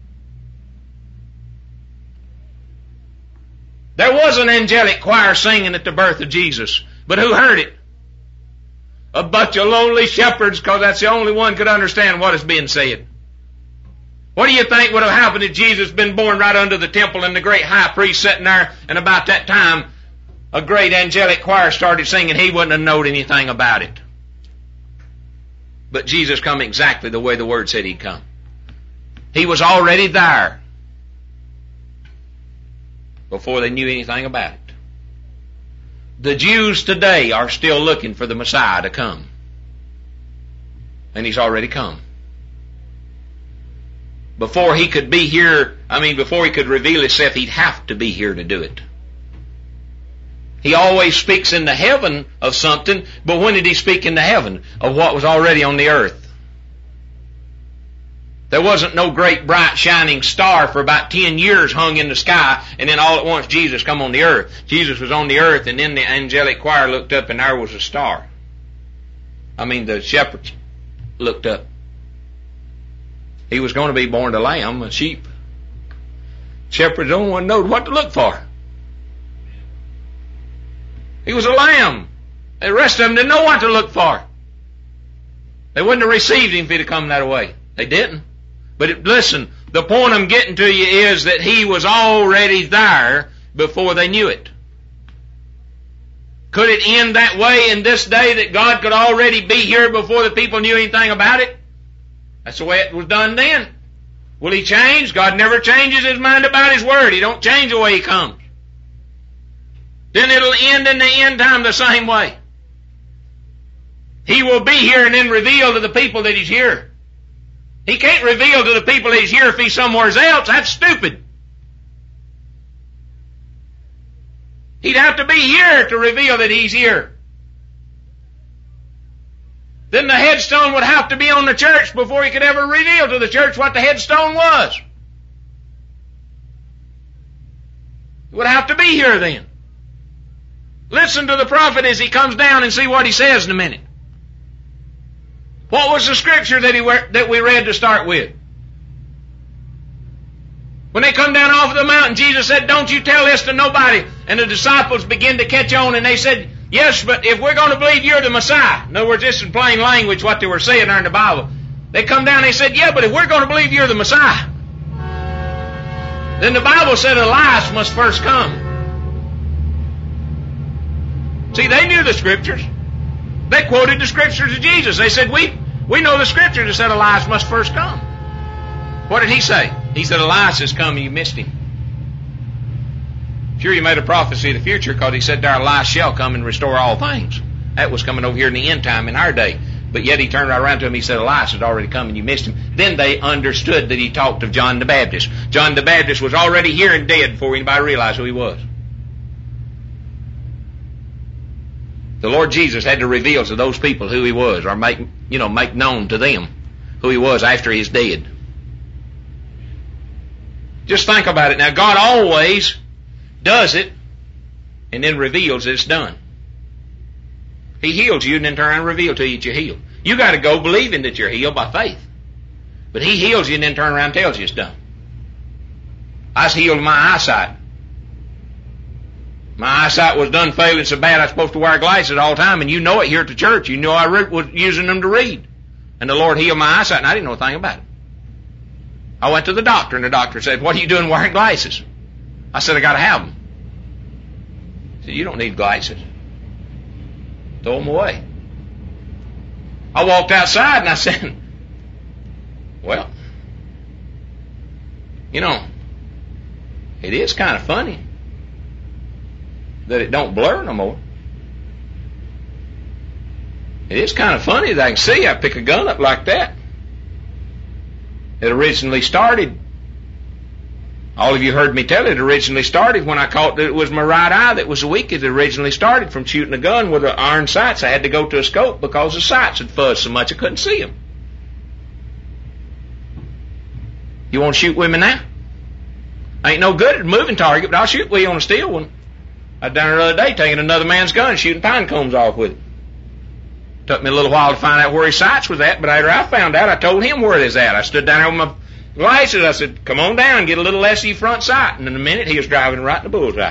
There was an angelic choir singing at the birth of Jesus, but who heard it? A bunch of lonely shepherds, because that's the only one could understand what is being said. What do you think would have happened if Jesus had been born right under the temple and the great high priest sitting there, and about that time a great angelic choir started singing? He wouldn't have known anything about it. But Jesus come exactly the way the Word said he'd come. He was already there before they knew anything about it. The Jews today are still looking for the Messiah to come. And he's already come. Before he could be here, before he could reveal himself, he'd have to be here to do it. He always speaks in the heaven of something, but when did he speak in the heaven? Of what was already on the earth. There wasn't no great bright shining star for about 10 years hung in the sky, and then all at once Jesus come on the earth. Jesus was on the earth, and then the angelic choir looked up and there was a star. The shepherds looked up. He was going to be born a lamb, a sheep. Shepherds don't want to know what to look for. He was a lamb. The rest of them didn't know what to look for. They wouldn't have received him if he'd have come that way. They didn't. But listen, the point I'm getting to you is that he was already there before they knew it. Could it end that way in this day, that God could already be here before the people knew anything about it? That's the way it was done then. Will he change? God never changes his mind about his Word. He don't change the way he comes. Then it'll end in the end time the same way. He will be here and then reveal to the people that he's here. He can't reveal to the people that he's here if he's somewhere else. That's stupid. He'd have to be here to reveal that he's here. Then the headstone would have to be on the church before he could ever reveal to the church what the headstone was. He would have to be here then. Listen to the prophet as he comes down and see what he says in a minute. What was the scripture that we read to start with? When they come down off of the mountain, Jesus said, "Don't you tell this to nobody." And the disciples began to catch on, and they said, "Yes, but if we're going to believe you're the Messiah." In other words, this is plain language what they were saying there in the Bible. They come down and they said, "Yeah, but if we're going to believe you're the Messiah, then the Bible said Elias must first come." See, they knew the scriptures. They quoted the scriptures to Jesus. They said, we know the scripture that said Elias must first come. What did he say? He said, "Elias has come and you missed him." Sure, he made a prophecy of the future because he said there life shall come and restore all things. That was coming over here in the end time in our day. But yet he turned right around to him, he said Elias had already come and you missed him. Then they understood that he talked of John the Baptist. John the Baptist was already here and dead before anybody realized who he was. The Lord Jesus had to reveal to those people who he was, or make known to them who he was after he's dead. Just think about it. Now, God always does it and then reveals that it's done. He heals you and then turns around and reveals to you that you're healed. You got to go believing that you're healed by faith. But he heals you and then turns around and tells you it's done. I was healed in my eyesight. My eyesight was done failing so bad I was supposed to wear glasses all the time, and you know it here at the church. You know I was using them to read. And the Lord healed my eyesight, and I didn't know a thing about it. I went to the doctor, and the doctor said, "What are you doing wearing glasses?" I said, "I got to have them." He said, "You don't need glasses. Throw them away." I walked outside, and I said, "Well, it is kind of funny that it don't blur no more. It is kind of funny that I can see I pick a gun up like that. It originally started, all of you heard me tell it originally started when I caught that it was my right eye that was weak. It originally started from shooting a gun with an iron sights. I had to go to a scope because the sights had fuzzed so much I couldn't see them. You want to shoot with me now? I ain't no good at a moving target, but I'll shoot with you on a steel one. I was down there the other day taking another man's gun and shooting pine cones off with it. Took me a little while to find out where his sights was at, but after I found out, I told him where it is at. I stood down there with my glasses. I said, "Come on down, get a little less of your front sight." And in a minute, he was driving right in the bullseye.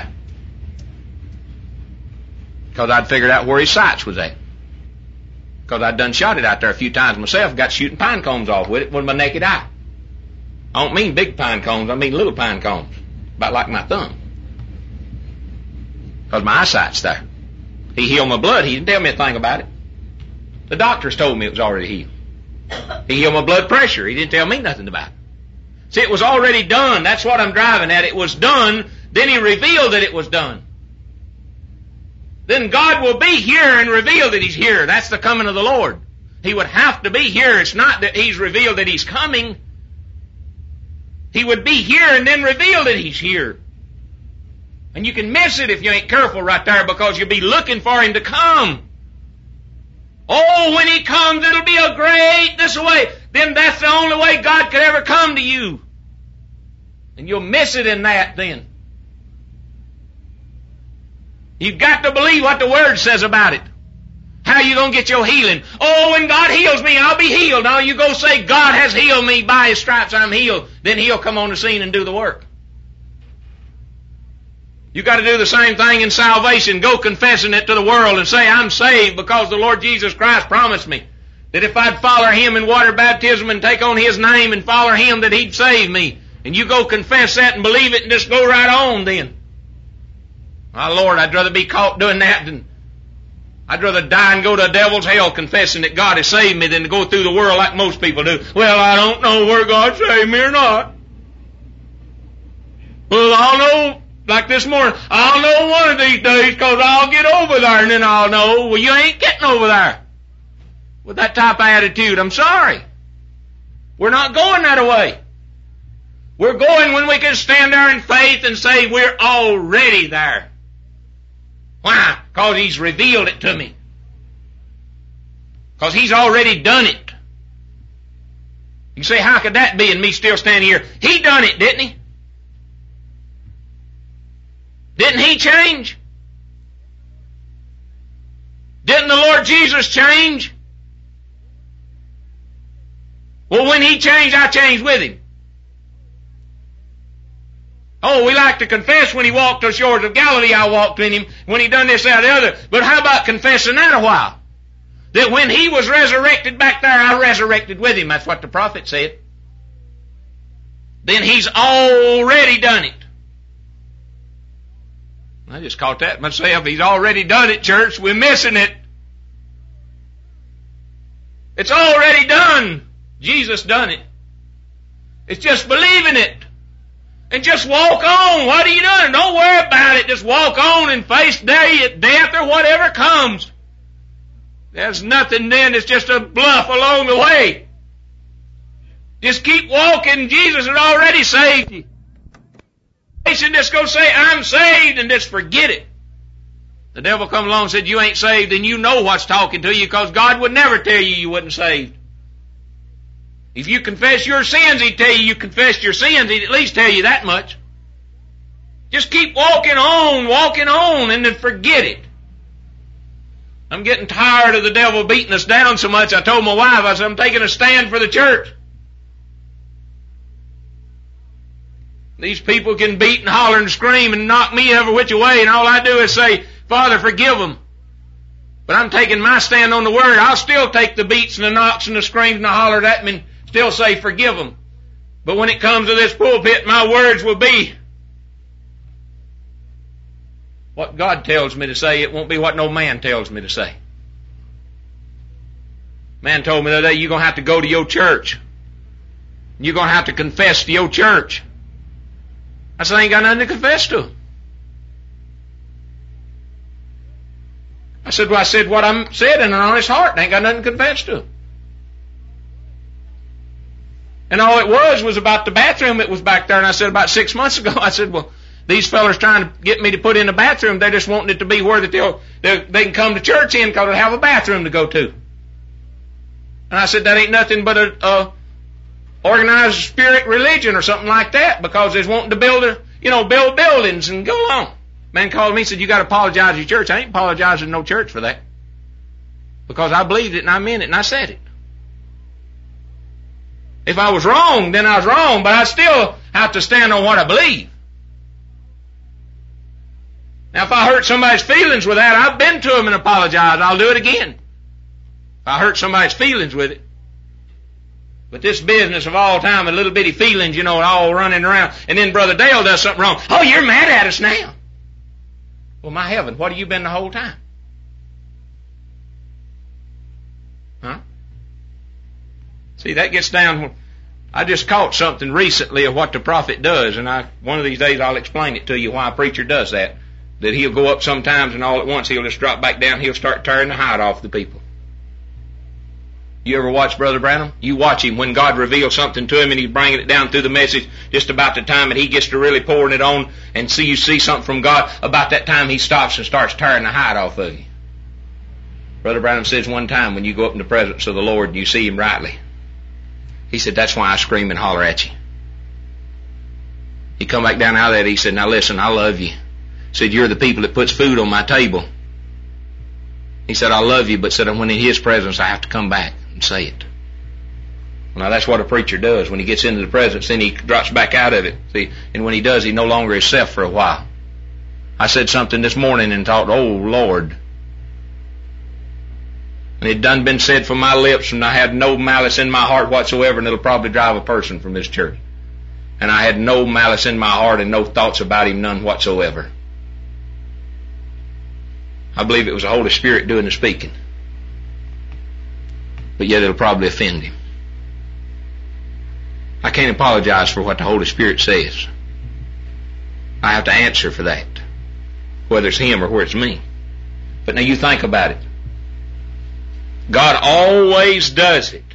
Because I'd figured out where his sights was at. Because I'd done shot it out there a few times myself, got shooting pine cones off with it with my naked eye. I don't mean big pine cones, I mean little pine cones. About like my thumb. Because my eyesight's there. He healed my blood. He didn't tell me a thing about it. The doctors told me it was already healed. He healed my blood pressure. He didn't tell me nothing about it. See, it was already done. That's what I'm driving at. It was done. Then he revealed that it was done. Then God will be here and reveal that he's here. That's the coming of the Lord. He would have to be here. It's not that he's revealed that he's coming. He would be here and then reveal that he's here. And you can miss it if you ain't careful right there, because you'll be looking for him to come. Oh, when he comes, it'll be a greatness away. Then that's the only way God could ever come to you. And you'll miss it in that then. You've got to believe what the Word says about it. How you going to get your healing? Oh, when God heals me, I'll be healed. Now you go say, "God has healed me. By his stripes I'm healed." Then he'll come on the scene and do the work. You got to do the same thing in salvation. Go confessing it to the world and say, "I'm saved because the Lord Jesus Christ promised me that if I'd follow him in water baptism and take on his name and follow him, that he'd save me." And you go confess that and believe it and just go right on then. My Lord, I'd rather be caught doing that than I'd rather die and go to a devil's hell confessing that God has saved me than to go through the world like most people do. "Well, I don't know where God saved me or not. Well, I'll know, like this morning, I'll know one of these days because I'll get over there and then I'll know." Well, you ain't getting over there with that type of attitude. I'm sorry. We're not going that way. We're going when we can stand there in faith and say we're already there. Why? Because he's revealed it to me. Because he's already done it. You say, "How could that be?" and me still standing here. He done it, didn't he? Didn't he change? Didn't the Lord Jesus change? Well, when he changed, I changed with him. Oh, we like to confess when he walked the shores of Galilee, I walked with him. When he done this, that, or the other. But how about confessing that a while? That when he was resurrected back there, I resurrected with him. That's what the prophet said. Then he's already done it. I just caught that myself. He's already done it, church. We're missing it. It's already done. Jesus done it. It's just believing it. And just walk on. What are you doing? Don't worry about it. Just walk on and face death or whatever comes. There's nothing then. It's just a bluff along the way. Just keep walking. Jesus has already saved you. He should just go say, I'm saved, and just forget it. The devil come along and said, you ain't saved, and you know what's talking to you, because God would never tell you you wasn't saved. If you confess your sins, He'd tell you confessed your sins. He'd at least tell you that much. Just keep walking on, and then forget it. I'm getting tired of the devil beating us down so much. I told my wife, I said, I'm taking a stand for the church. These people can beat and holler and scream and knock me every which way, and all I do is say, Father, forgive them. But I'm taking my stand on the Word. I'll still take the beats and the knocks and the screams and the hollers at me and still say, forgive them. But when it comes to this pulpit, my words will be what God tells me to say. It won't be what no man tells me to say. Man told me the other day, you're going to have to go to your church. You're going to have to confess to your church. I said, I ain't got nothing to confess to. I said, what I'm said in an honest heart. I ain't got nothing to confess to. And all it was about the bathroom. It was back there. And I said, about 6 months ago, I said, well, these fellas trying to get me to put in the bathroom, they're just wanting it to be where that they can come to church in because they'll have a bathroom to go to. And I said, that ain't nothing but a organized spirit religion or something like that, because they're wanting to build buildings and go along. Man called me and said, you got to apologize to your church. I ain't apologizing to no church for that, because I believed it and I meant it and I said it. If I was wrong, then I was wrong, but I still have to stand on what I believe. Now, if I hurt somebody's feelings with that, I've been to them and apologized. I'll do it again. If I hurt somebody's feelings with it. But this business of all time and little bitty feelings, all running around, and then Brother Dale does something wrong. Oh, you're mad at us now. Well, my heaven, what have you been the whole time? Huh? See, that gets down. I just caught something recently of what the prophet does, and one of these days I'll explain it to you why a preacher does that. That he'll go up sometimes and all at once he'll just drop back down, he'll start tearing the hide off the people. You ever watch Brother Branham? You watch him when God reveals something to him and he's bringing it down through the message just about the time that he gets to really pouring it on, and you see something from God, about that time he stops and starts tearing the hide off of you. Brother Branham says one time when you go up in the presence of the Lord and you see Him rightly, he said, that's why I scream and holler at you. He come back down out of that, he said, now listen, I love you. He said, you're the people that puts food on my table. He said, I love you, but said, when in His presence I have to come back and say it. Now that's what a preacher does. When he gets into the presence, then he drops back out of it. See, and when he does, he no longer is self for a while. I said something this morning and thought, oh Lord. And it done been said from my lips, and I had no malice in my heart whatsoever, and it'll probably drive a person from this church. And I had no malice in my heart and no thoughts about him, none whatsoever. I believe it was the Holy Spirit doing the speaking. But yet it'll probably offend him. I can't apologize for what the Holy Spirit says. I have to answer for that, whether it's him or whether it's me. But now you think about it. God always does it.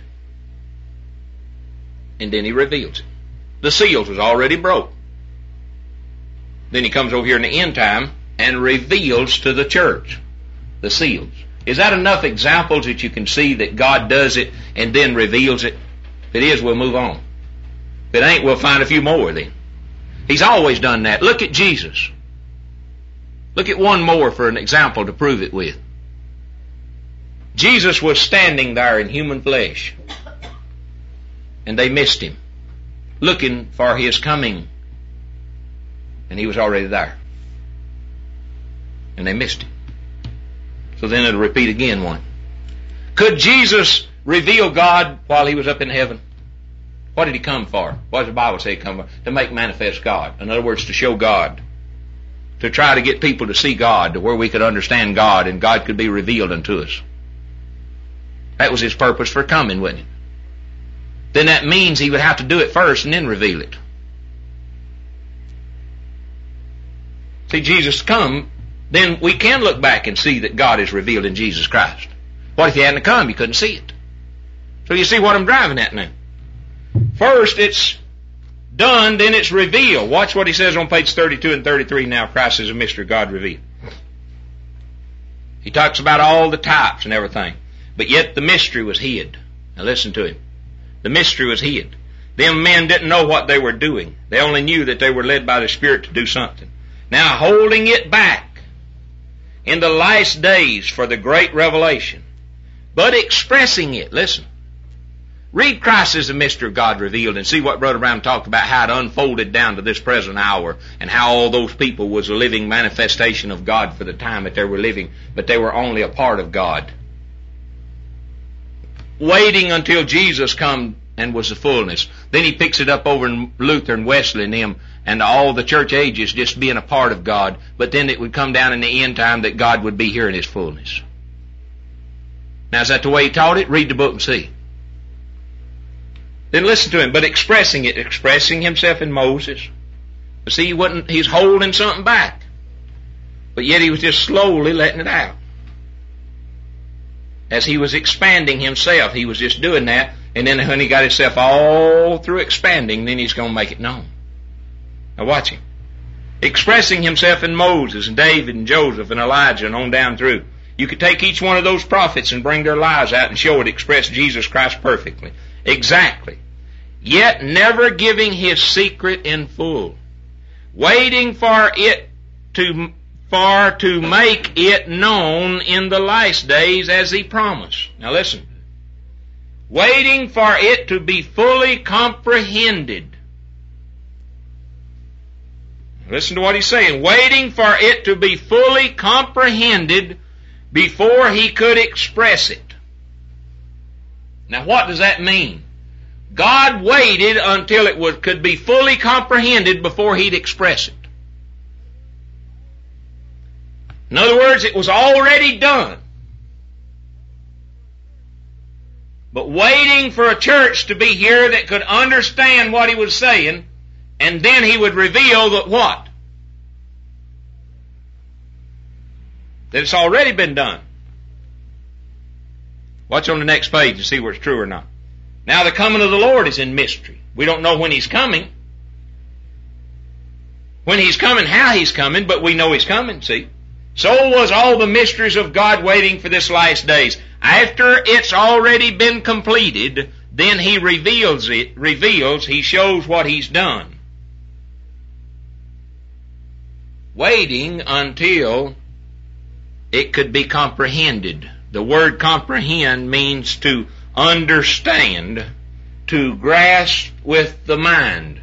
And then He reveals it. The seals was already broke. Then He comes over here in the end time and reveals to the church the seals. Is that enough examples that you can see that God does it and then reveals it? If it is, we'll move on. If it ain't, we'll find a few more then. He's always done that. Look at Jesus. Look at one more for an example to prove it with. Jesus was standing there in human flesh, and they missed Him, looking for His coming, and He was already there, and they missed Him. So then it'll repeat again one. Could Jesus reveal God while He was up in heaven? What did He come for? What does the Bible say He come for? To make manifest God. In other words, to show God. To try to get people to see God, to where we could understand God and God could be revealed unto us. That was His purpose for coming, wasn't it? Then that means He would have to do it first and then reveal it. see Jesus come, then we can look back and see that God is revealed in Jesus Christ. What if He hadn't come? You couldn't see it. So you see what I'm driving at now. First it's done, then it's revealed. Watch what he says on page 32 and 33 now. Christ is a mystery, God revealed. He talks about all the types and everything. But yet the mystery was hid. Now listen to him. The mystery was hid. Them men didn't know what they were doing. They only knew that they were led by the Spirit to do something. Now holding it back in the last days for the great revelation, but expressing it. Listen. Read Christ is the mystery of God revealed and see what Brother Brown talked about, how it unfolded down to this present hour and how all those people was a living manifestation of God for the time that they were living, but they were only a part of God. Waiting until Jesus come and was the fullness. Then he picks it up over in Luther and Wesley and them and all the church ages just being a part of God, but then it would come down in the end time that God would be here in His fullness. Now is that the way he taught it? Read the book and see. Then listen to him, but expressing it, expressing himself in Moses. But see, he's holding something back. But yet he was just slowly letting it out. As he was expanding himself, he was just doing that, and then when he got himself all through expanding, then he's going to make it known. Now watch him. Expressing himself in Moses and David and Joseph and Elijah and on down through. You could take each one of those prophets and bring their lives out and show it expressed Jesus Christ perfectly. Exactly. Yet never giving His secret in full. Waiting for it to make it known in the last days as He promised. Now listen. Waiting for it to be fully comprehended. Listen to what he's saying. Waiting for it to be fully comprehended before He could express it. Now what does that mean? God waited until it could be fully comprehended before He'd express it. In other words, it was already done. But waiting for a church to be here that could understand what He was saying, and then He would reveal that what? That it's already been done. Watch on the next page and see where it's true or not. Now the coming of the Lord is in mystery. We don't know when He's coming. When He's coming, how He's coming, but we know He's coming, see. So was all the mysteries of God waiting for this last days. After it's already been completed, then He reveals, He shows what He's done. Waiting until it could be comprehended. The word comprehend means to understand, to grasp with the mind.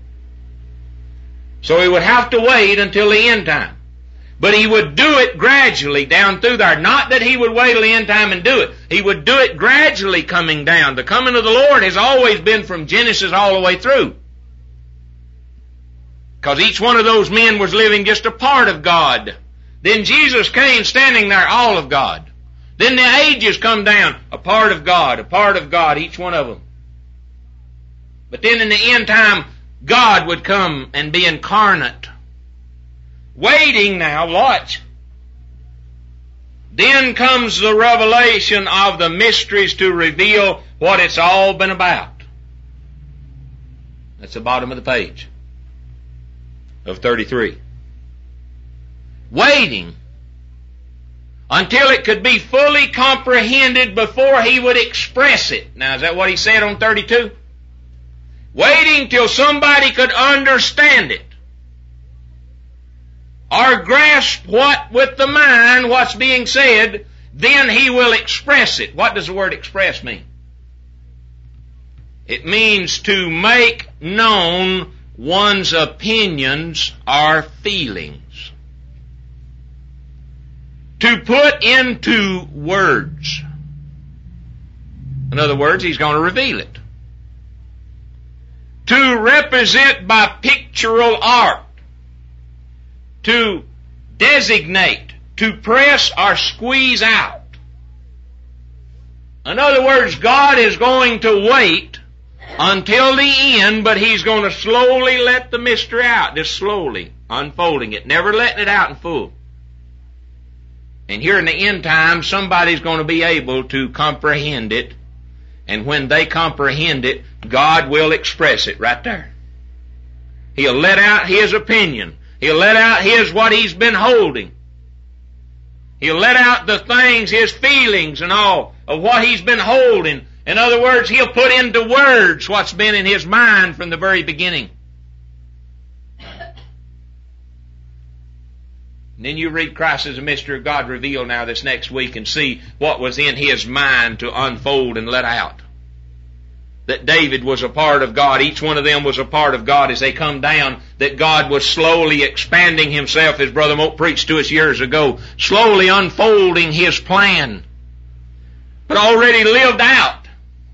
So He would have to wait until the end time. But He would do it gradually down through there. Not that He would wait till the end time and do it. He would do it gradually coming down. The coming of the Lord has always been from Genesis all the way through. Because each one of those men was living just a part of God. Then Jesus came standing there, all of God. Then the ages come down, a part of God, each one of them. But then in the end time, God would come and be incarnate. Waiting now, watch. Then comes the revelation of the mysteries to reveal what it's all been about. That's the bottom of the page of 33. Waiting until it could be fully comprehended before He would express it. Now, is that what he said on 32? Waiting till somebody could understand it or grasp what with the mind what's being said, then He will express it. What does the word express mean? It means to make known one's opinions or feelings. To put into words. In other words, He's going to reveal it. To represent by pictorial art. To designate. To press or squeeze out. In other words, God is going to wait until the end, but He's going to slowly let the mystery out. Just slowly. unfolding it, never letting it out in full. And here in the end time, somebody's going to be able to comprehend it. And when they comprehend it, God will express it right there. He'll let out His opinion. He'll let out what He's been holding. He'll let out the things, His feelings and all of what He's been holding. In other words, He'll put into words what's been in His mind from the very beginning. And then you read Christ as a Mystery of God Revealed now this next week and see what was in His mind to unfold and let out. That David was a part of God. Each one of them was a part of God as they come down. That God was slowly expanding Himself, as Brother Moat preached to us years ago. Slowly unfolding His plan. But already lived out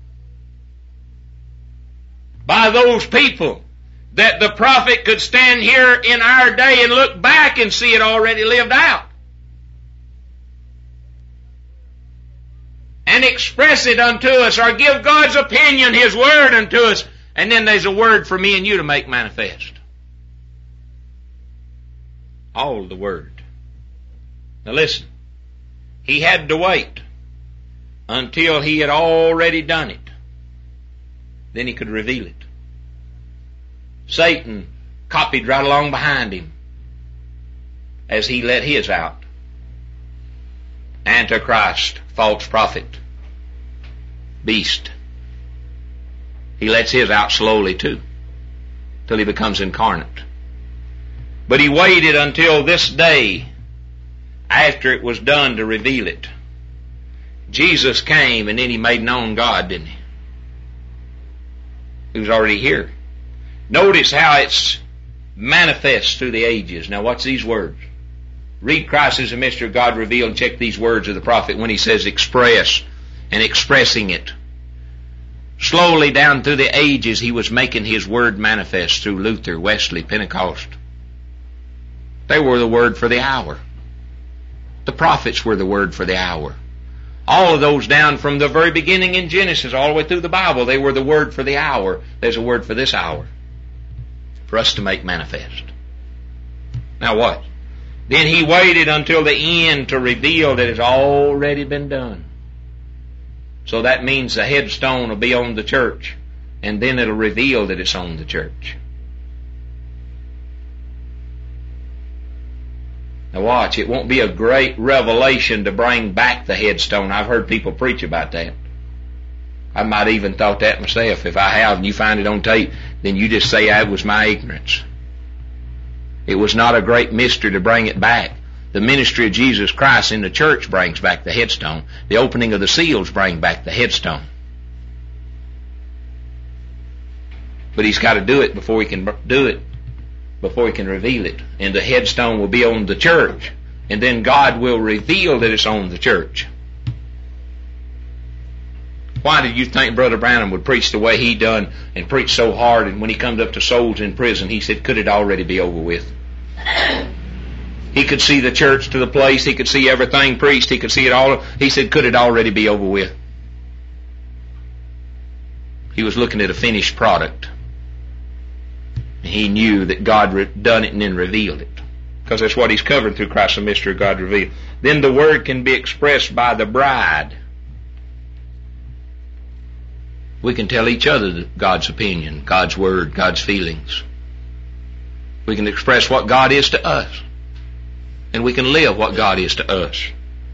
by those people. That the prophet could stand here in our day and look back and see it already lived out. And express it unto us, or give God's opinion, His Word unto us, and then there's a word for me and you to make manifest. All the Word. Now listen, He had to wait until He had already done it. Then He could reveal it. Satan copied right along behind Him as he let his out. Antichrist, false prophet, beast. He lets his out slowly too, till he becomes incarnate. But he waited until this day after it was done to reveal it. Jesus came and then He made known God, didn't He? He was already here. Notice how it's manifest through the ages. Now what's these words? Read Christ as a Mystery of God Revealed and check these words of the prophet when he says express and expressing it. Slowly down through the ages He was making His Word manifest through Luther, Wesley, Pentecost. They were the word for the hour. The prophets were the word for the hour. All of those down from the very beginning in Genesis all the way through the Bible, they were the word for the hour. There's a word for this hour for us to make manifest. Now what? Then He waited until the end to reveal that it's already been done. So that means the headstone will be on the church, and then it'll reveal that it's on the church. Now watch, it won't be a great revelation to bring back the headstone. I've heard people preach about that. I might even thought that myself. If I have and you find it on tape, then you just say that was my ignorance. It was not a great mystery to bring it back. The ministry of Jesus Christ in the church brings back the headstone. The opening of the seals bring back the headstone. But He's got to do it before He can do it, before He can reveal it. And the headstone will be on the church. And then God will reveal that it's on the church. Why did you think Brother Branham would preach the way he done and preach so hard, and when he comes up to souls in prison, he said, could it already be over with? He could see the church to the place, he could see everything preached, he could see it all. He said, could it already be over with? He was looking at a finished product. He knew that God had done it and then revealed it. Because that's what He's covered through Christ, the Mystery of God Revealed. Then the Word can be expressed by the bride. We can tell each other God's opinion, God's Word, God's feelings. We can express what God is to us. And we can live what God is to us.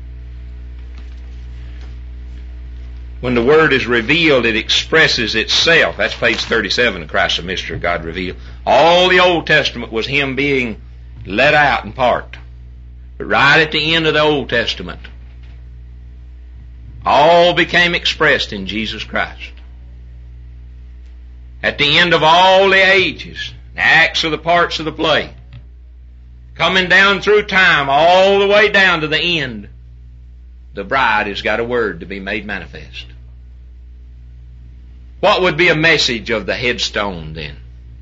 When the Word is revealed, it expresses itself. That's page 37 of Christ, the Mystery of God Revealed. All the Old Testament was Him being let out in part. But right at the end of the Old Testament, all became expressed in Jesus Christ. At the end of all the ages, the acts are the parts of the play. Coming down through time, all the way down to the end, the bride has got a word to be made manifest. What would be a message of the headstone then?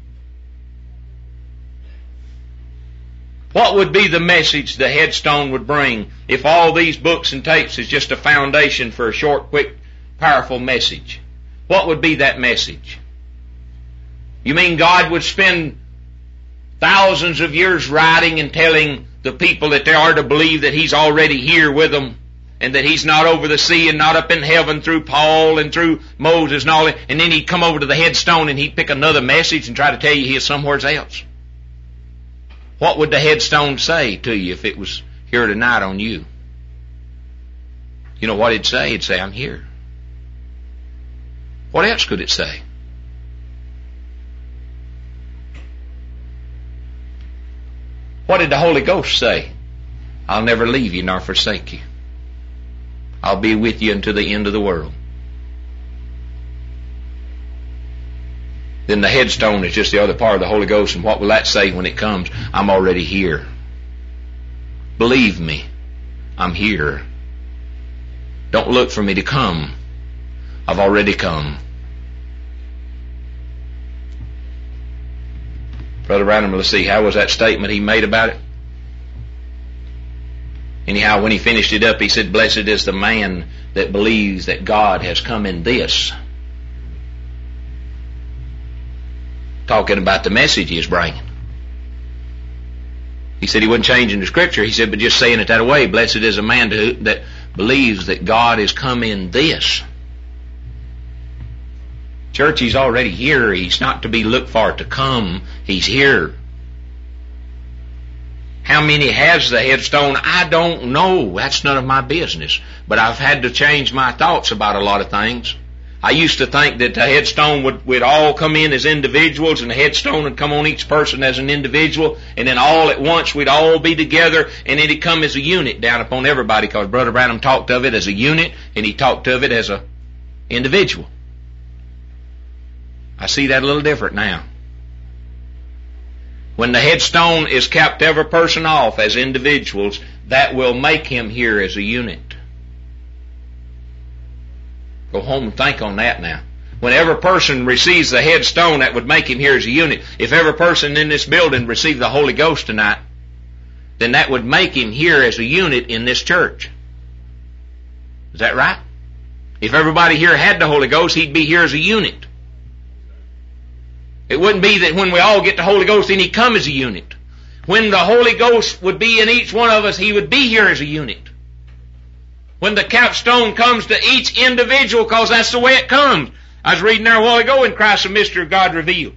What would be the message the headstone would bring if all these books and tapes is just a foundation for a short, quick, powerful message? What would be that message? You mean God would spend thousands of years writing and telling the people that they are to believe that He's already here with them, and that He's not over the sea and not up in heaven through Paul and through Moses and all that, and then He'd come over to the headstone and He'd pick another message and try to tell you He is somewhere else. What would the headstone say to you if it was here tonight on you? You know what it'd say? It'd say, I'm here. What else could it say? What did the Holy Ghost say? I'll never leave you nor forsake you. I'll be with you unto the end of the world. Then the headstone is just the other part of the Holy Ghost, and what will that say when it comes? I'm already here. Believe me, I'm here. Don't look for me to come. I've already come. Brother Branham, let's see, how was that statement he made about it? Anyhow, when he finished it up, he said, blessed is the man that believes that God has come in this. Talking about the message he is bringing. He said he wasn't changing the scripture. He said, but just saying it that way, blessed is a man that believes that God has come in this. Church, He's already here. He's not to be looked for to come. He's here. How many has the headstone? I don't know. That's none of my business. But I've had to change my thoughts about a lot of things. I used to think that the headstone would all come in as individuals, and the headstone would come on each person as an individual, and then all at once we'd all be together, and it'd come as a unit down upon everybody, because Brother Branham talked of it as a unit, and he talked of it as an individual. I see that a little different now. When the headstone is capped every person off as individuals, that will make him here as a unit. Go home and think on that now. When every person receives the headstone, that would make him here as a unit. If every person in this building received the Holy Ghost tonight, then that would make him here as a unit in this church. Is that right? If everybody here had the Holy Ghost, he'd be here as a unit. It wouldn't be that when we all get the Holy Ghost, then He'd come as a unit. When the Holy Ghost would be in each one of us, He would be here as a unit. When the capstone comes to each individual, because that's the way it comes. I was reading there a while ago in Christ the Mystery of God Revealed,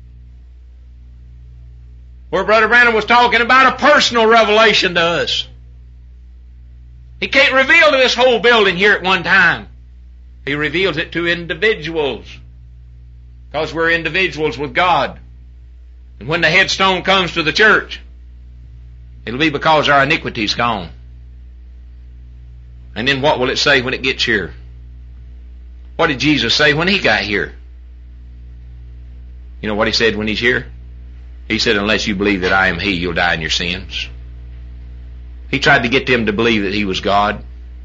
where Brother Branham was talking about a personal revelation to us. He can't reveal to this whole building here at one time. He reveals it to individuals, because we're individuals with God. And when the headstone comes to the church, it'll be because our iniquity's gone. And then what will it say when it gets here? What did Jesus say when He got here? You know what He said when He's here? He said, unless you believe that I am He, you'll die in your sins. He tried to get them to believe that He was God.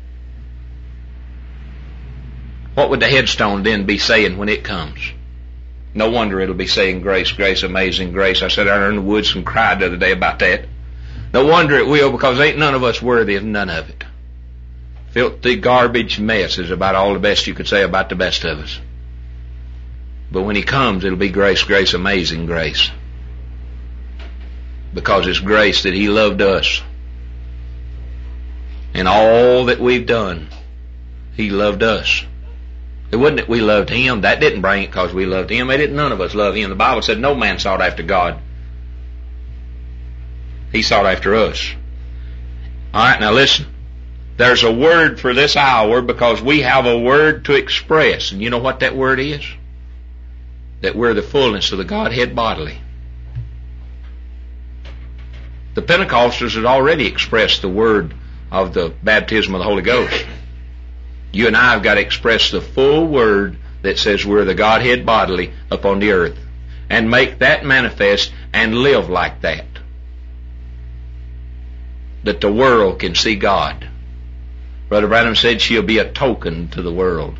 What would the headstone then be saying when it comes? No wonder it'll be saying, grace, grace, amazing grace. I sat out there in the woods and cried the other day about that. No wonder it will, because ain't none of us worthy of none of it. Filthy garbage mess is about all the best you could say about the best of us. But when He comes, it'll be grace, grace, amazing grace. Because it's grace that He loved us. And all that we've done, He loved us. It wasn't that we loved Him. That didn't bring it because we loved Him. None of us love Him. The Bible said no man sought after God. He sought after us. Alright, now listen. There's a word for this hour, because we have a word to express. And you know what that word is? That we're the fullness of the Godhead bodily. The Pentecostals had already expressed the word of the baptism of the Holy Ghost. You and I have got to express the full word that says we're the Godhead bodily upon the earth, and make that manifest and live like that. That the world can see God. Brother Branham said she'll be a token to the world.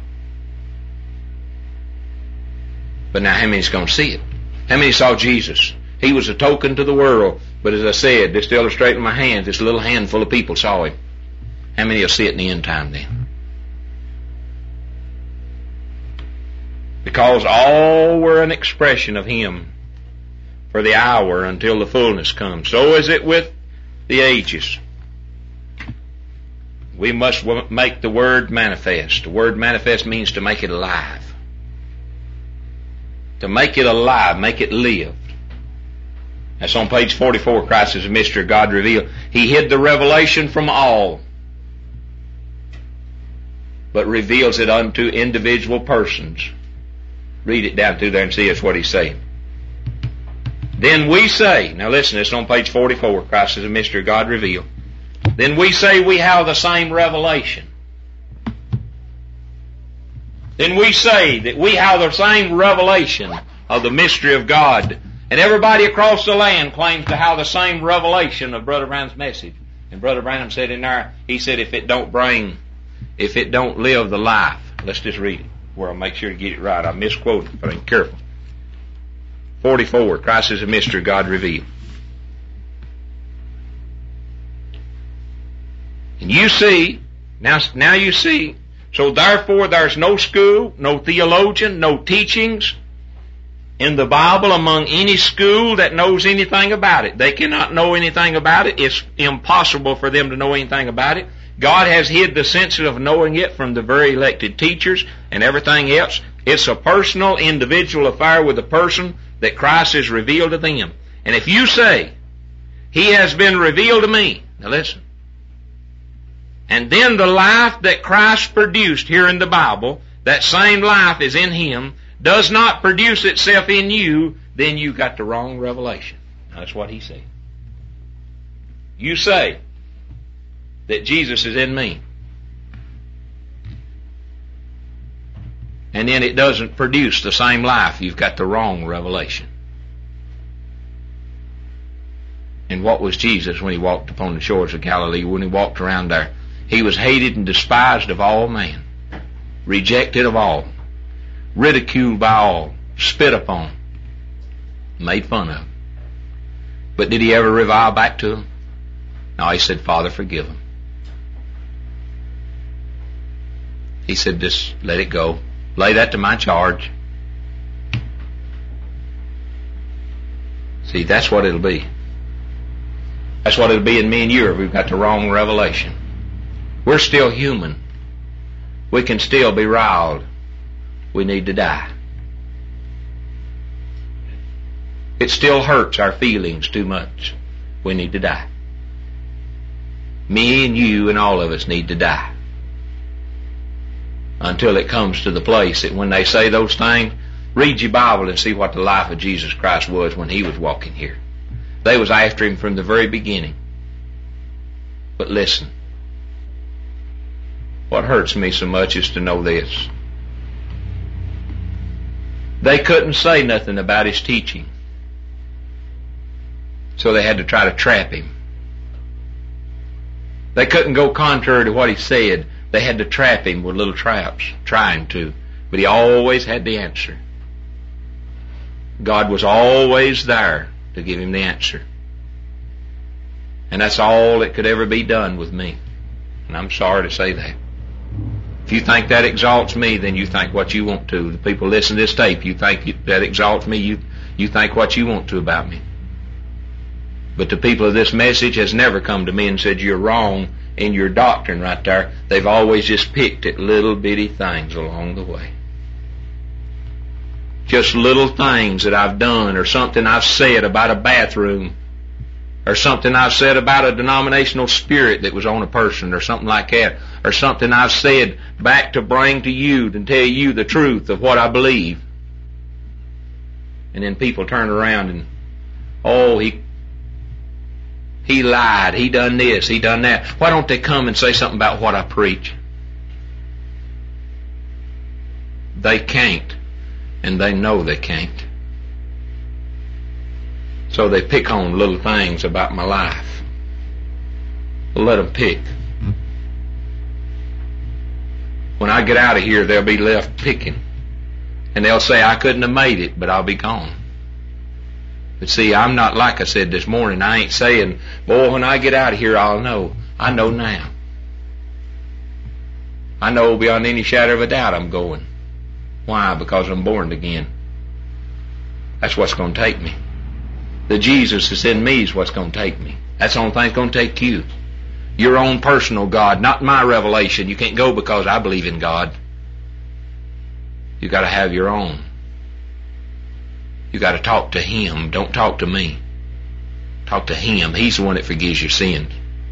But now how many's going to see it? How many saw Jesus? He was a token to the world. But as I said, just to illustrate in my hands, this little handful of people saw Him. How many will see it in the end time then? Because all were an expression of Him. for the hour until the fullness comes. So is it with the ages. We must make the Word manifest. The word manifest means to make it alive. To make it alive, make it live. That's on page 44, Christ is a mystery of God revealed. He hid the revelation from all, but reveals it unto individual persons. Read it down through there and see it's what he's saying. Then we say, now listen, it's on page 44, Christ is a mystery of God revealed. Then we say we have the same revelation. Then we say that we have the same revelation of the mystery of God. And everybody across the land claims to have the same revelation of Brother Branham's message. And Brother Branham said in there, he said if it don't live the life, let's just read it, where I'll make sure to get it right. I misquoted, but I'm careful. 44, Christ is a mystery of God revealed. And you see, now you see, so therefore there's no school, no theologian, no teachings in the Bible among any school that knows anything about it. They cannot know anything about it. It's impossible for them to know anything about it. God has hid the sense of knowing it from the very elected teachers and everything else. It's a personal, individual affair with the person that Christ has revealed to them. And if you say, He has been revealed to me, now listen, and then the life that Christ produced here in the Bible, that same life is in Him, does not produce itself in you, then you got the wrong revelation. Now, that's what he said. You say that Jesus is in me, and then it doesn't produce the same life, you've got the wrong revelation. And what was Jesus when He walked upon the shores of Galilee, when He walked around there? He was hated and despised of all men, rejected of all, ridiculed by all, spit upon, made fun of. But did He ever revile back to them? No, He said, Father, forgive them. He said, just let it go. Lay that to my charge. See, that's what it'll be. That's what it'll be in me and you if we've got the wrong revelation. We're still human. We can still be riled. We need to die. It still hurts our feelings too much. We need to die. Me and you and all of us need to die. Until it comes to the place that when they say those things, read your Bible and see what the life of Jesus Christ was when He was walking here. They was after Him from the very beginning. But listen, what hurts me so much is to know this. They couldn't say nothing about His teaching, so they had to try to trap Him. They couldn't go contrary to what He said. They had to trap Him with little traps, trying to. But He always had the answer. God was always there to give him the answer. And that's all that could ever be done with me. And I'm sorry to say that. If you think that exalts me, then you think what you want to. The people listen to this tape, you think that exalts me, you think what you want to about me. But the people of this message has never come to me and said you're wrong in your doctrine right there. They've always just picked at little bitty things along the way. Just little things that I've done, or something I've said about a bathroom, or something I've said about a denominational spirit that was on a person, or something like that, or something I've said back to bring to you to tell you the truth of what I believe. And then people turn around and, oh, he lied, he done this, he done that. Why don't they come and say something about what I preach? They can't, and they know they can't. So they pick on little things about my life. Well, let them pick. When I get out of here, they'll be left picking. And they'll say, I couldn't have made it, but I'll be gone. But see, I'm not like I said this morning. I ain't saying, boy, when I get out of here, I'll know. I know now. I know beyond any shadow of a doubt I'm going. Why? Because I'm born again. That's what's going to take me. The Jesus that's in me is what's going to take me. That's the only thing that's going to take you. Your own personal God, not my revelation. You can't go because I believe in God. You got to have your own. You got to talk to Him. Don't talk to me. Talk to Him. He's the one that forgives your sins.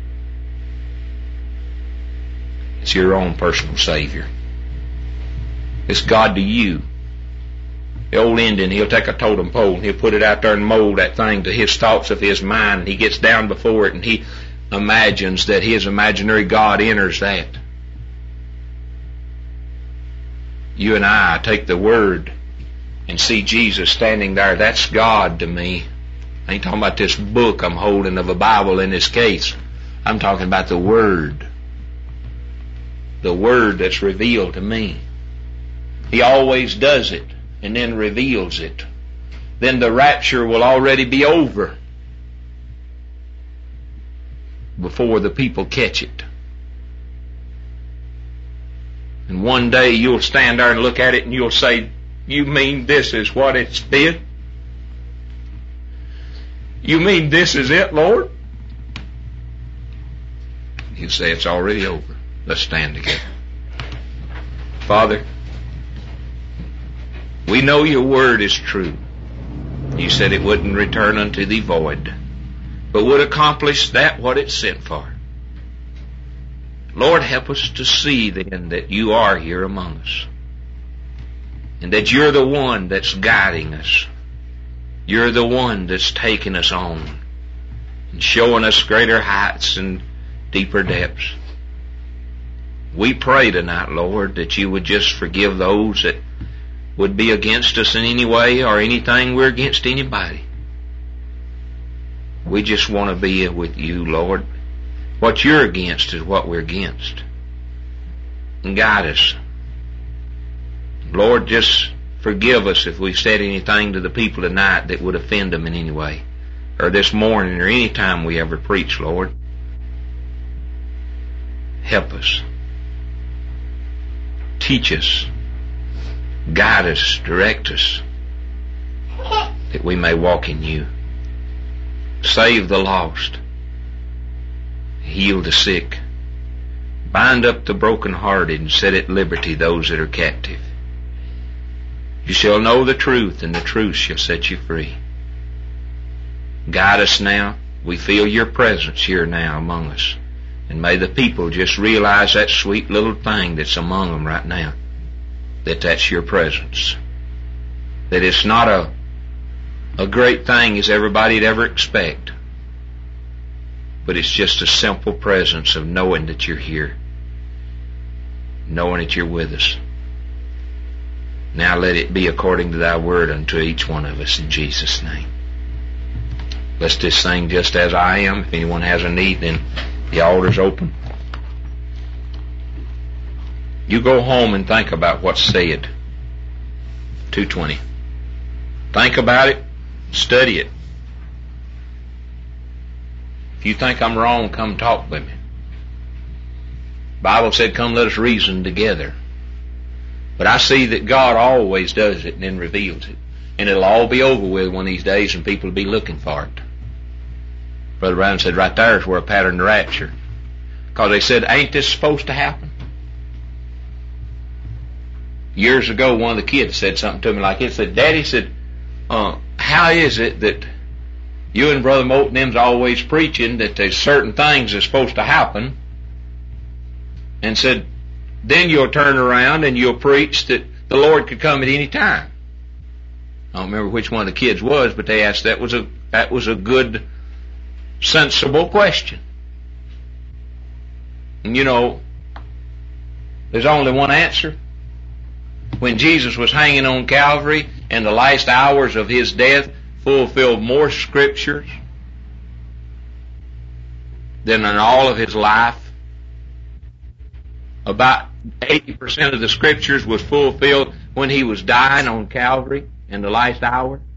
It's your own personal Savior. It's God to you. The old Indian, he'll take a totem pole and he'll put it out there and mold that thing to his thoughts of his mind. He gets down before it and he imagines that his imaginary God enters that. You and I take the Word and see Jesus standing there. That's God to me. I ain't talking about this book I'm holding of a Bible in this case. I'm talking about the Word. The Word that's revealed to me. He always does it and then reveals it. Then the rapture will already be over before the people catch it. And one day you'll stand there and look at it and you'll say, you mean this is what it's been? You mean this is it, Lord? He'll say, it's already over. Let's stand together. Father, we know your word is true. You said it wouldn't return unto thee void, but would accomplish that what it's sent for. Lord, help us to see then that you are here among us, and that you're the one that's guiding us. You're the one that's taking us on and showing us greater heights and deeper depths. We pray tonight, Lord, that you would just forgive those that would be against us in any way or anything we're against anybody. We just want to be with you, Lord. What you're against is what we're against. And guide us. Lord, just forgive us if we've said anything to the people tonight that would offend them in any way, or this morning, or any time we ever preach, Lord. Help us. Teach us. Guide us. Direct us. That we may walk in you. Save the lost. Heal the sick. Bind up the brokenhearted and set at liberty those that are captive. You shall know the truth, and the truth shall set you free. Guide us now. We feel your presence here now among us. And may the people just realize that sweet little thing that's among them right now. That's your presence. That it's not a great thing as everybody'd ever expect. But it's just a simple presence of knowing that you're here. Knowing that you're with us. Now let it be according to thy word unto each one of us in Jesus' name. Let's just sing just as I am. If anyone has a need, then the altar's open. You go home and think about what's said. 2:20. Think about it. Study it. If you think I'm wrong, come talk with me. The Bible said, come let us reason together. But I see that God always does it and then reveals it. And it'll all be over with one of these days and people will be looking for it. Brother Brown said right there is where a pattern of rapture. Because they said, ain't this supposed to happen? Years ago, one of the kids said something to me like this. Said, Daddy, said, how is it that you and Brother Moulton them's always preaching that there's certain things that's supposed to happen? And said, then you'll turn around and you'll preach that the Lord could come at any time. I don't remember which one of the kids was, but they asked that was a good, sensible question. And you know, there's only one answer. When Jesus was hanging on Calvary and the last hours of his death fulfilled more scriptures than in all of his life. About 80% of the scriptures was fulfilled when he was dying on Calvary in the last hour.